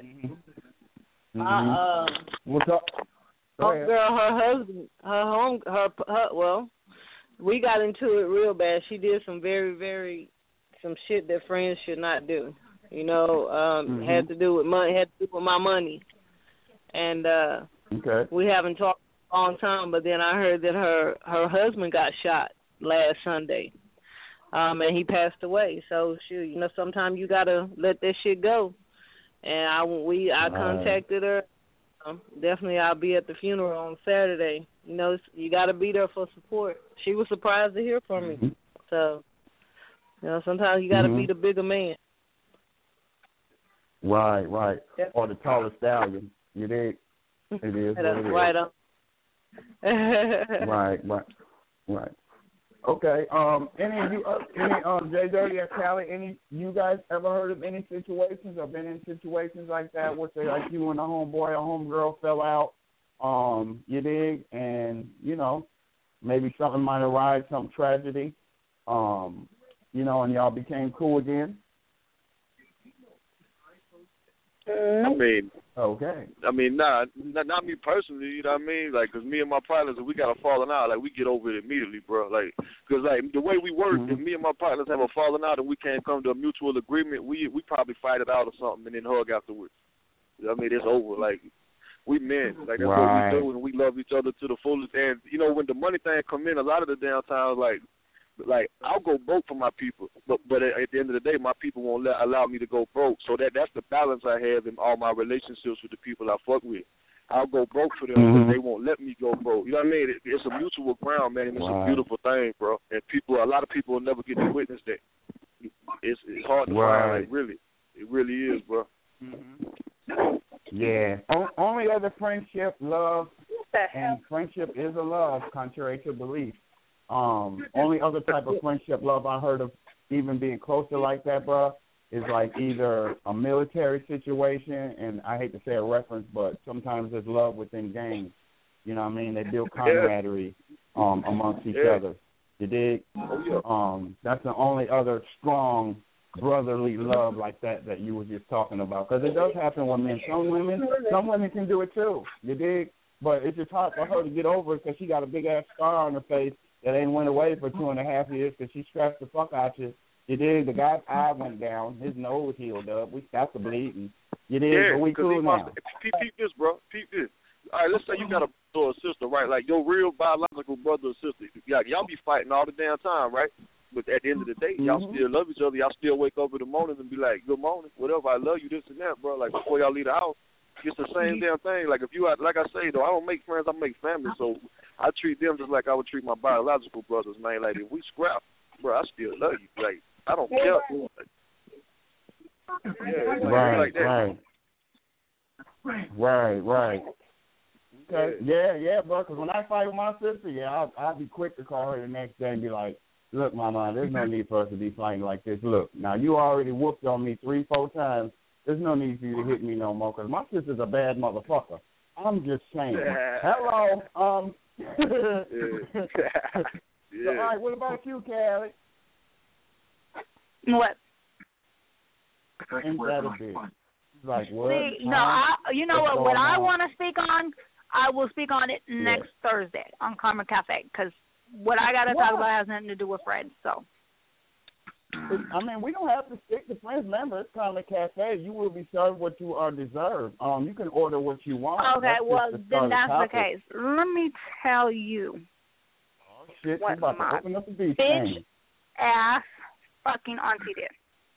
Mm-hmm. What's up? Girl, well, we got into it real bad. She did some some shit that friends should not do. You know, had to do with money, had to do with my money. And okay. We haven't talked a long time, but then I heard that her husband got shot last Sunday. And he passed away. So, shoot, you know, sometimes you got to let that shit go. And I contacted her. Definitely I'll be at the funeral on Saturday. You know, you got to be there for support. She was surprised to hear from me. So, you know, sometimes you got to be the bigger man. Right. Yep. Or the taller stallion. You dig? It is what it is. Right on. Right. Okay. Any of you, Jay Dirty or Callie, any you guys ever heard of any situations or been in situations like that where say like you and a homeboy or homegirl fell out You dig? And, you know, maybe something might arise, some tragedy, you know, and y'all became cool again? I mean, not me personally, you know what I mean? Like, because me and my partners, if we got a falling out, like, we get over it immediately, bro. Like, because, like, the way we work, if me and my partners have a falling out and we can't come to a mutual agreement, we probably fight it out or something and then hug afterwards. You know what I mean? It's over. Like, we men. Like, that's what we do, and we love each other to the fullest. And, you know, when the money thing come in, a lot of the damn times, like I'll go broke for my people, but at the end of the day, my people won't allow me to go broke. So that's the balance I have in all my relationships with the people I fuck with. I'll go broke for them, but they won't let me go broke. You know what I mean? It's a mutual ground, man, and it's a beautiful thing, bro. And a lot of people will never get to witness that. It's hard to find, like, really. It really is, bro. Yeah. Only other friendship, love, and friendship is a love, contrary to belief. Only other type of friendship, love I heard of even being closer like that, bro, is like either a military situation, and I hate to say a reference, but sometimes there's love within gangs. You know what I mean? They build camaraderie amongst each other. You dig? That's the only other strong brotherly love like that you were just talking about. Because it does happen with men. Some women can do it too. You dig? But it's just hard for her to get over it because she got a big-ass scar on her face that ain't went away for 2.5 years because she scratched the fuck out you. You dig? The guy's eye went down. His nose healed up. We stopped the bleeding. You dig? But we cool now. Peep this, bro. Peep this. All right, let's say you got a brother or sister, right? Like your real biological brother or sister. Y'all be fighting all the damn time, right? But at the end of the day, y'all still love each other. Y'all still wake up in the morning and be like, good morning, whatever, I love you, this and that, bro. Like, before y'all leave the house, it's the same damn thing. Like, if you, like I say, though, I don't make friends, I make family. So I treat them just like I would treat my biological brothers, man. Like, if we scrap, bro, I still love you. Like, I don't care. Like, Right. Okay. Yeah, bro, because when I fight with my sister, I'll be quick to call her the next day and be like, look, Mama, there's no need for us to be fighting like this. Look, now you already whooped on me 3-4 times. There's no need for you to hit me no more because my sister's a bad motherfucker. I'm just saying. Hello. So, all right, what about you, Callie? What? Like, what? See, no, you know what I want to speak on, I will speak on it next Thursday on Karma Cafe because what I got to talk about has nothing to do with Fred, so. I mean, we don't have to stick to Friends. Remember, it's Karma Cafe. You will be served what you are deserved. You can order what you want. Okay, well, then that's the case. Let me tell you. Oh, shit. What about to open up the beach bitch-ass fucking auntie did.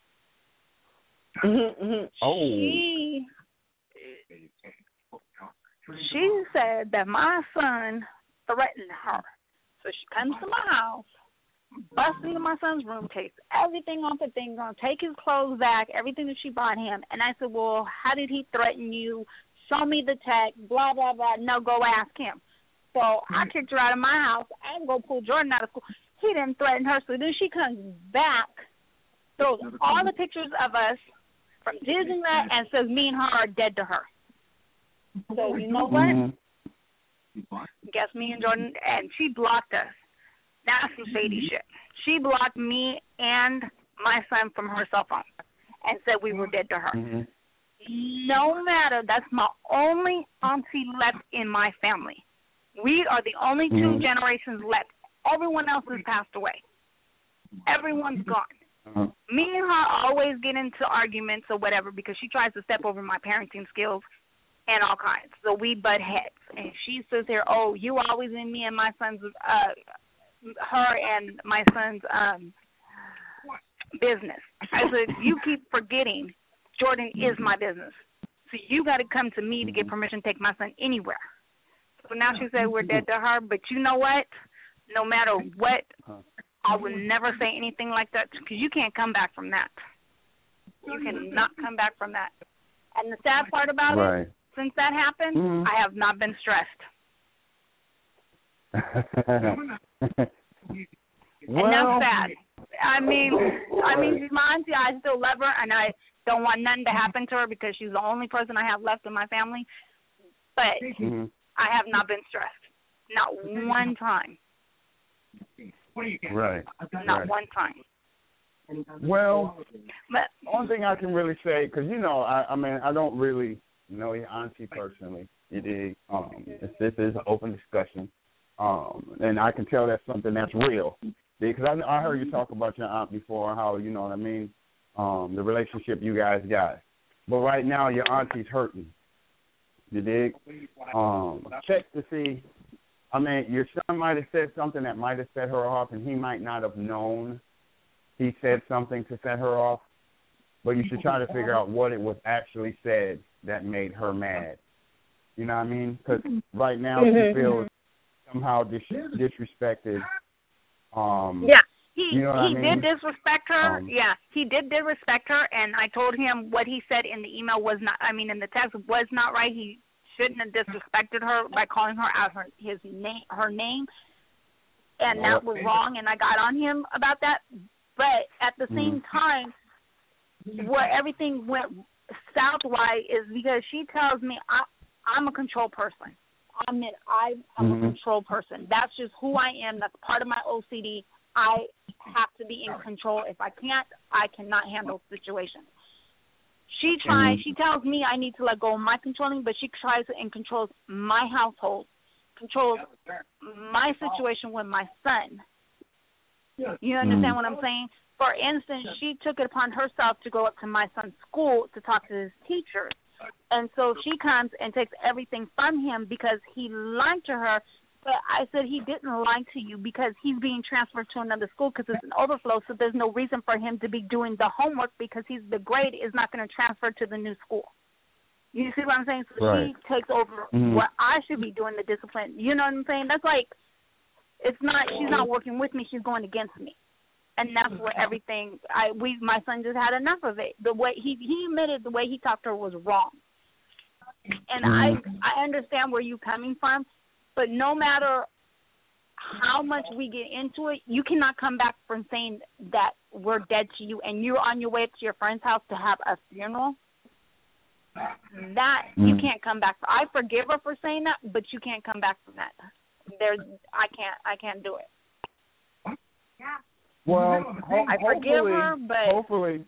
She said that my son threatened her. So she comes to my house, busts into my son's room, takes everything off the thing, gonna take his clothes back, everything that she bought him. And I said, well, how did he threaten you? Show me the text, blah, blah, blah. No, go ask him. So I kicked her out of my house. I had to go pull Jordan out of school. He didn't threaten her. So then she comes back, throws all the pictures of us from Disneyland and says me and her are dead to her. So you know what? Guess me and Jordan, and she blocked us. That's some shady shit. She blocked me and my son from her cell phone and said we were dead to her. No matter, that's my only auntie left in my family. We are the only 2 generations left. Everyone else has passed away. Everyone's gone. Me and her always get into arguments or whatever because she tries to step over my parenting skills and all kinds. So we butt heads. And she says here, oh, you always in me and my son's, her and my son's business. I said, you keep forgetting Jordan is my business. So you got to come to me to get permission to take my son anywhere. So now she said we're dead to her. But you know what? No matter what, I would never say anything like that because you can't come back from that. You cannot come back from that. And the sad part about it, since that happened, I have not been stressed. And that's sad. I mean, she's my auntie. I still love her, and I don't want nothing to happen to her because she's the only person I have left in my family. But I have not been stressed. Not one time. Right. Not one time. Well, but one thing I can really say, because, you know, I mean, I don't really know your auntie personally. This is an open discussion. And I can tell that's something that's real. Because I heard you talk about your aunt before, how, you know what I mean, the relationship you guys got. But right now, your auntie's hurting. You dig? Check to see. I mean, your son might have said something that might have set her off, and he might not have known he said something to set her off. But you should try to figure out what it was actually said that made her mad. You know what I mean? Because right now she feels somehow disrespected. He did disrespect her. He did disrespect her, and I told him what he said in the email was not. I mean, in the text was not right. He shouldn't have disrespected her by calling her out her name, and that was wrong. And I got on him about that. But at the same time, where everything went southwise is because she tells me I'm a control person. I'm a control person. That's just who I am. That's part of my OCD. I have to be in control. If I can't, I cannot handle situations. She tries. She tells me I need to let go of my controlling, but she tries and controls my household, controls my situation with my son. You understand what I'm saying? For instance, she took it upon herself to go up to my son's school to talk to his teachers. And so she comes and takes everything from him because he lied to her. But I said he didn't lie to you because he's being transferred to another school because it's an overflow, so there's no reason for him to be doing the homework because the grade is not going to transfer to the new school. You see what I'm saying? So she takes over what I should be doing, the discipline. You know what I'm saying? That's like, she's not working with me, she's going against me. And that's where everything, my son just had enough of it. The way he admitted the way he talked to her was wrong. And I understand where you're coming from, but no matter how much we get into it, you cannot come back from saying that we're dead to you and you're on your way to your friend's house to have a funeral. That you can't come back. I forgive her for saying that, but you can't come back from that. I can't do it. Well, I forgive her, but hopefully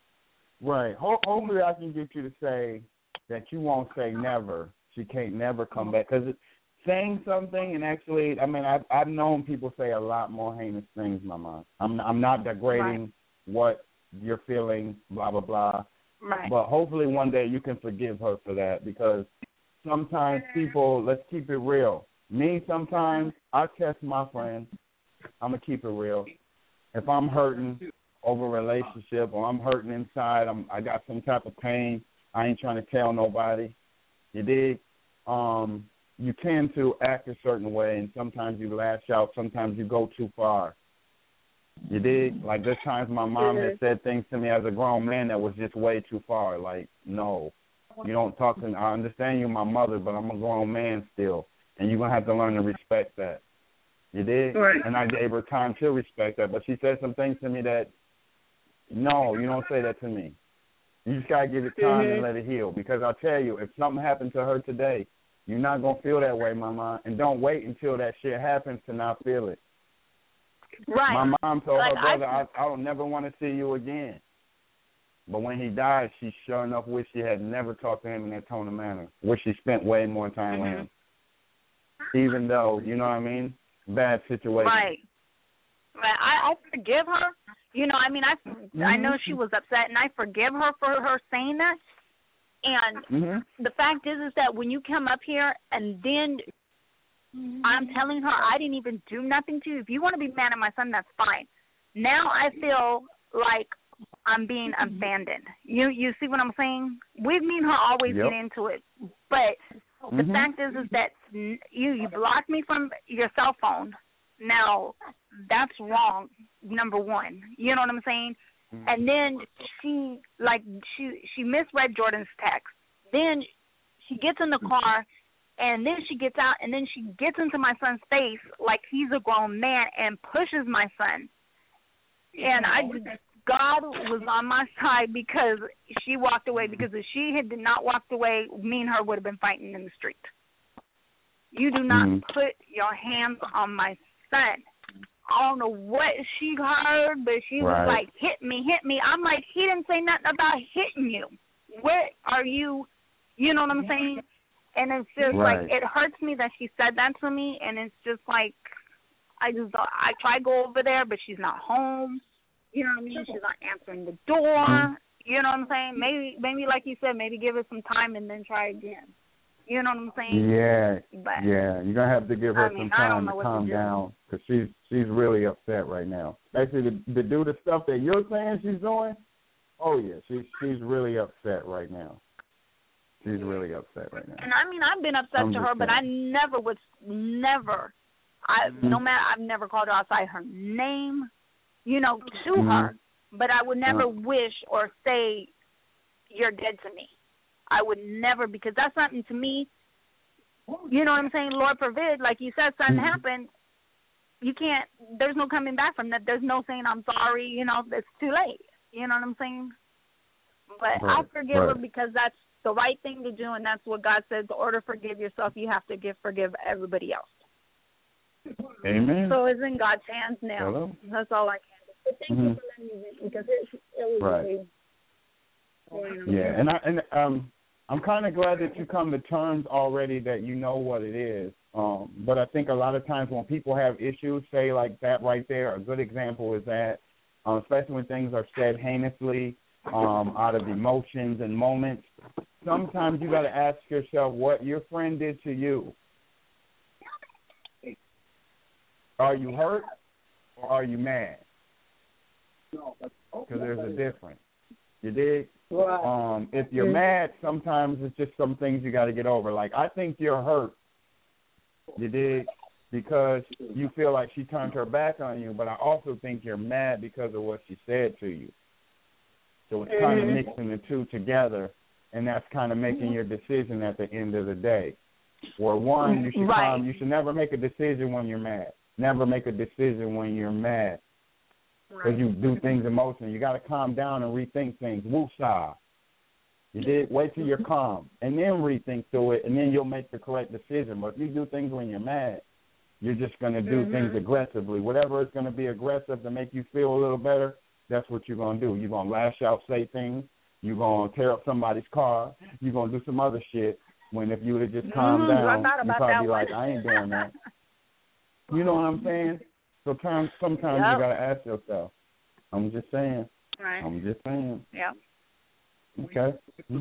I can get you to say that you won't say never. She can't never come back because saying something and actually, I mean, I've known people say a lot more heinous things, Mama. I'm not degrading what you're feeling, blah blah blah. Right. But hopefully one day you can forgive her for that because sometimes people, let's keep it real. Me, sometimes I test my friends. I'm gonna keep it real. If I'm hurting over a relationship or I'm hurting inside, I got some type of pain, I ain't trying to tell nobody. You dig? You tend to act a certain way, and sometimes you lash out. Sometimes you go too far. You dig? Like there's times my mom has said things to me as a grown man that was just way too far. Like, no, you don't talk to me. I understand you're my mother, but I'm a grown man still, and you're going to have to learn to respect that. You did? Right. And I gave her time to respect that. But she said some things to me that, no, you don't say that to me. You just got to give it time and let it heal. Because I'll tell you, if something happened to her today, you're not going to feel that way, Mama. And don't wait until that shit happens to not feel it. Right. My mom told her brother, I don't never want to see you again. But when he died, she sure enough wished she had never talked to him in that tone of manner. Wish she spent way more time with him. Even though, you know what I mean? Bad situation. Right. I forgive her. You know, I mean, I know she was upset, and I forgive her for her saying that. And the fact is that when you come up here and then I'm telling her I didn't even do nothing to you. If you want to be mad at my son, that's fine. Now I feel like I'm being abandoned. You see what I'm saying? Me and her always get into it. But the fact is that you blocked me from your cell phone. Now, that's wrong, number one. You know what I'm saying? And then she misread Jordan's text. Then she gets in the car, and then she gets out, and then she gets into my son's face like he's a grown man and pushes my son. And God was on my side because she walked away, because if she had not walked away, me and her would have been fighting in the street. You do not put your hands on my son. I don't know what she heard, but she was like, hit me. I'm like, he didn't say nothing about hitting you. What are you, you know what I'm saying? And it's just like, it hurts me that she said that to me, and it's just like, I try to go over there, but she's not home. You know what I mean? She's not answering the door. You know what I'm saying? Maybe like you said, maybe give it some time and then try again. You know what I'm saying? Yeah, but, yeah. You're gonna have to give her some time to calm down, because she's really upset right now. Actually, to do the stuff that you're saying she's doing. Oh yeah, she's really upset right now. She's really upset right now. And I mean, I've been upset to her, but I never was no matter, I've never called her outside her name, you know, to her. But I would never wish or say you're dead to me. I would never, because that's something to me, you know what I'm saying, Lord forbid, like you said, something happened, you can't, there's no coming back from that. There's no saying I'm sorry, you know, it's too late. You know what I'm saying? But I forgive her because that's the right thing to do, and that's what God says. In order to forgive yourself, you have to forgive everybody else. Amen. So it's in God's hands now. Hello? That's all I can do. But thank you for letting me vent, because it was and I'm kind of glad that you come to terms already that you know what it is. But I think a lot of times when people have issues, say like that right there, a good example is that, especially when things are said heinously, out of emotions and moments, sometimes you got to ask yourself what your friend did to you. Are you hurt or are you mad? Because there's a difference. You dig? If you're mad, sometimes it's just some things you got to get over. Like, I think you're hurt, you dig, because you feel like she turned her back on you, but I also think you're mad because of what she said to you. So it's kind of mixing the two together, and that's kind of making your decision at the end of the day. Or one, you should you should never make a decision when you're mad. Never make a decision when you're mad. Because you do things emotionally. You got to calm down and rethink things. Woosah. You did. Wait till you're calm, and then rethink through it, and then you'll make the correct decision. But if you do things when you're mad, you're just going to do things aggressively. Whatever is going to be aggressive to make you feel a little better, that's what you're going to do. You're going to lash out, say things. You're going to tear up somebody's car. You're going to do some other shit. When if you would have just calmed down, you'd probably be like, I ain't doing that. You know what I'm saying? So sometimes you got to ask yourself. I'm just saying. Right. I'm just saying. Yeah. Okay.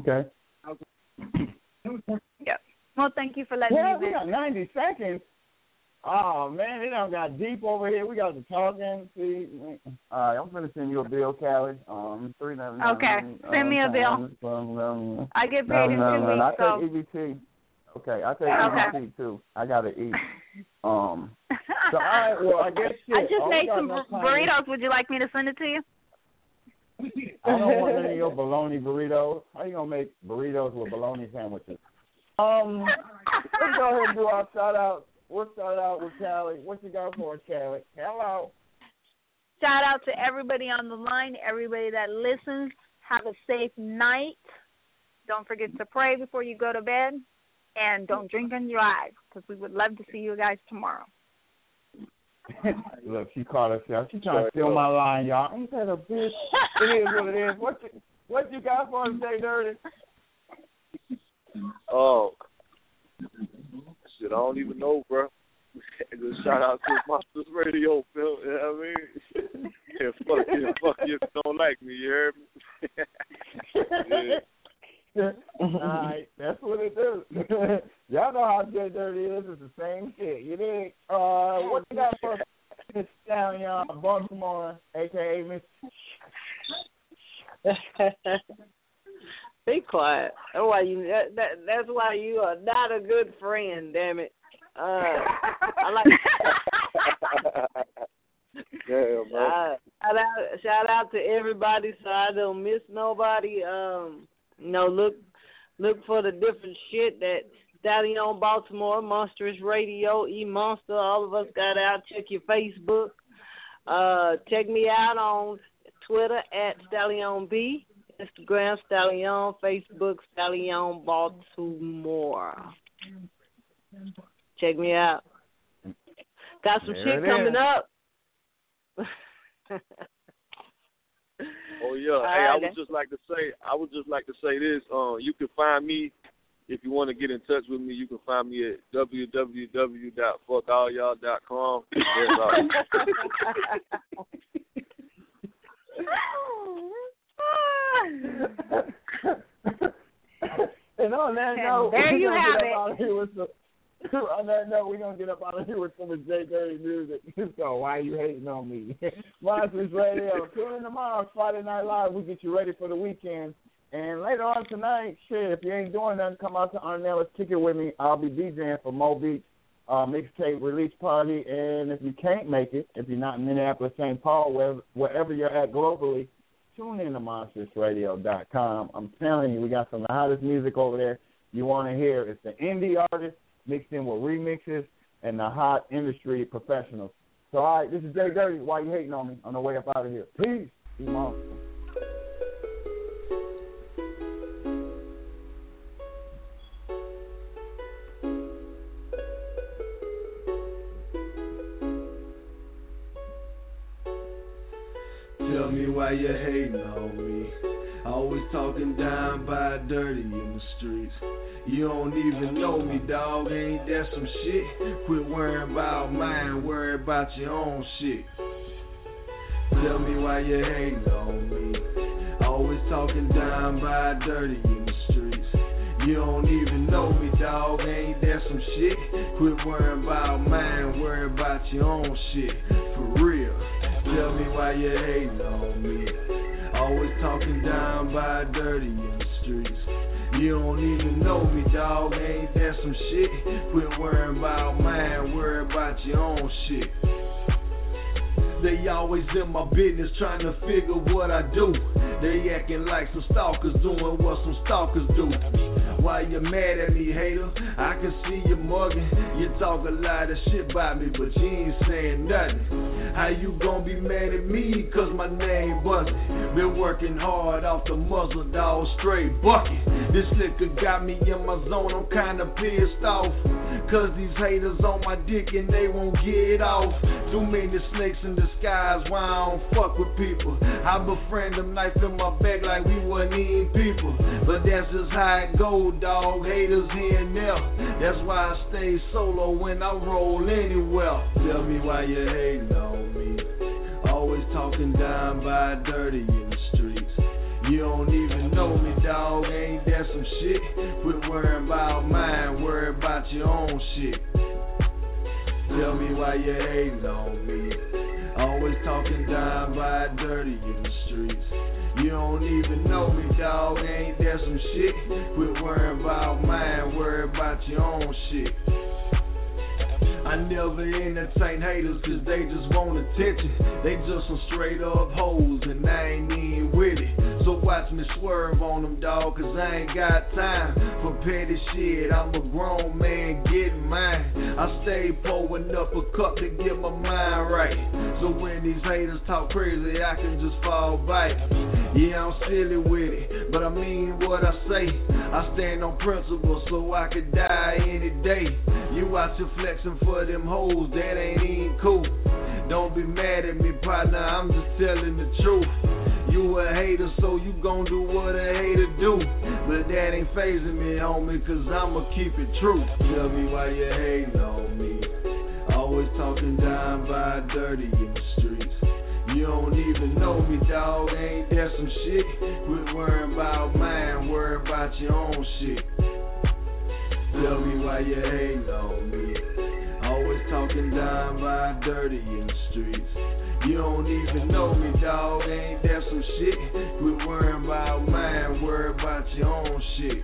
Yeah. Well, thank you for letting me vent. We got 90 seconds. Oh, man, it done got deep over here. We got to talking. See, all right, I'm going to send you a bill, Callie. $3.99. Okay, send me a bill. I get paid in 2 weeks. I take EBT. Okay, I take EBT, too. I got to eat. So, all right, well, I guess I just made some burritos. Would you like me to send it to you? I don't want any of your bologna burritos. How you going to make burritos with bologna sandwiches? Let's go ahead and do our shout-out. We'll start out with Callie. What you got for us, Callie? Hello. Shout out to everybody on the line, everybody that listens. Have a safe night. Don't forget to pray before you go to bed. And don't drink and drive, because we would love to see you guys tomorrow. Look, she called herself. She's trying to steal my line, y'all. Ain't that a bitch? It is what it is. What you got for us, Jay Dirty? Oh, shit, I don't even know, bro. Just shout out to Monsters Radio, Phil. You know what I mean? Fuck you if you don't like me, you heard me? All right, that's what it is. Y'all know how Jay Dirty is. It's the same shit. You dig? What you got for Miss Stallion, Baltimore, a.k.a. Miss... Be quiet. That's why you are not a good friend, damn it. I like Damn, bro. Shout out to everybody so I don't miss nobody. Look for the different shit that Stallion Baltimore, Monstrous Radio, E-Monster, all of us got out. Check your Facebook. Check me out on Twitter at Stallion B, Instagram Stallion, Facebook Stallion Baltimore. Check me out. Got some shit coming up. Oh yeah. Hey, I would just like to say this. You can find me if you want to get in touch with me. You can find me at www.fuckallyall.com. And on that note, there you have it. On that note, we're going to get up out of here with some of J Dirty music. So why you hating on me? Monsters Radio. Tune in tomorrow, Friday Night Live. We get you ready for the weekend. And later on tonight, shit, if you ain't doing nothing, come out to Arnella's Kick It With Me. I'll be DJing for Mo Beach mixtape release party. And if you can't make it, if you're not in Minneapolis, St. Paul, wherever you're at globally, tune in to monstersradio.com. I'm telling you, we got some of the hottest music over there you want to hear. It's the indie artists mixed in with remixes and the hot industry professionals. So, all right, this is Jay Dirty. Why you hating on me? On the way up out of here. Peace. Be monster. Tell me why you hating on me. Always talking down by dirty in the streets. You don't even know me, dog. Ain't that some shit? Quit worrying about mine, worry about your own shit. Tell me why you hating on me. Always talking down by dirty in the streets. You don't even know me, dog. Ain't that some shit? Quit worrying about mine, worry about your own shit. For real. Tell me why you hating on me. Always talking down by dirty in the streets. You don't even know me, dog. Ain't that some shit? Quit worrying about mine, worry about your own shit. They always in my business trying to figure what I do. They acting like some stalkers doing what some stalkers do. Why you mad at me, hater? I can see you mugging. You talk a lot of shit about me, but you ain't saying nothing. How you gon' be mad at me? Cause my name buzzing. Been working hard off the muzzle, dog, straight bucket. This liquor got me in my zone, I'm kinda pissed off. Cause these haters on my dick and they won't get off. Too many snakes in disguise, why I don't fuck with people. I befriend them, knife in my back like we wasn't even people. But that's just how it go, dog. Haters here and there. That's why I stay solo when I roll anywhere. Tell me why you hating on me. Always talking down by dirty in the streets. You don't even know me, dog. Ain't that some shit? Quit worrying about mine, worry about your own shit. Tell me why you hating on me. Always talking down by dirty in the streets. You don't even know me, dog. Ain't that some shit? Quit worrying about mine, worry about your own shit. I never entertain haters cause they just want attention. They just some straight up hoes and I ain't even with it. So watch me swerve on them, dawg, cause I ain't got time for petty shit. I'm a grown man getting mine. I stay pouring up a cup to get my mind right. So when these haters talk crazy, I can just fall back. Yeah, I'm silly with it, but I mean what I say. I stand on principle so I could die any day. You out here flexing for them hoes, that ain't even cool. Don't be mad at me, partner, I'm just telling the truth. You a hater, so you gon' do what a hater do. But that ain't phasing me, homie, cause I'ma keep it true. Tell me why you hating on me. Always talking down by dirty in the streets. You don't even know me, dawg, ain't that some shit? Quit worrying about mine, worry about your own shit. Tell me why you hating on me. Always talking down by dirty in the streets. You don't even know me, dawg, ain't that some shit? Quit worrying about mine, worry about your own shit.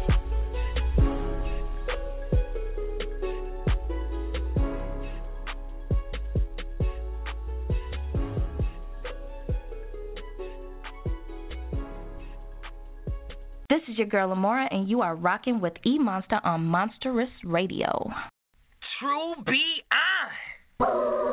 This is your girl Amora, and you are rocking with E Monster on Monsterous Radio. True B.I.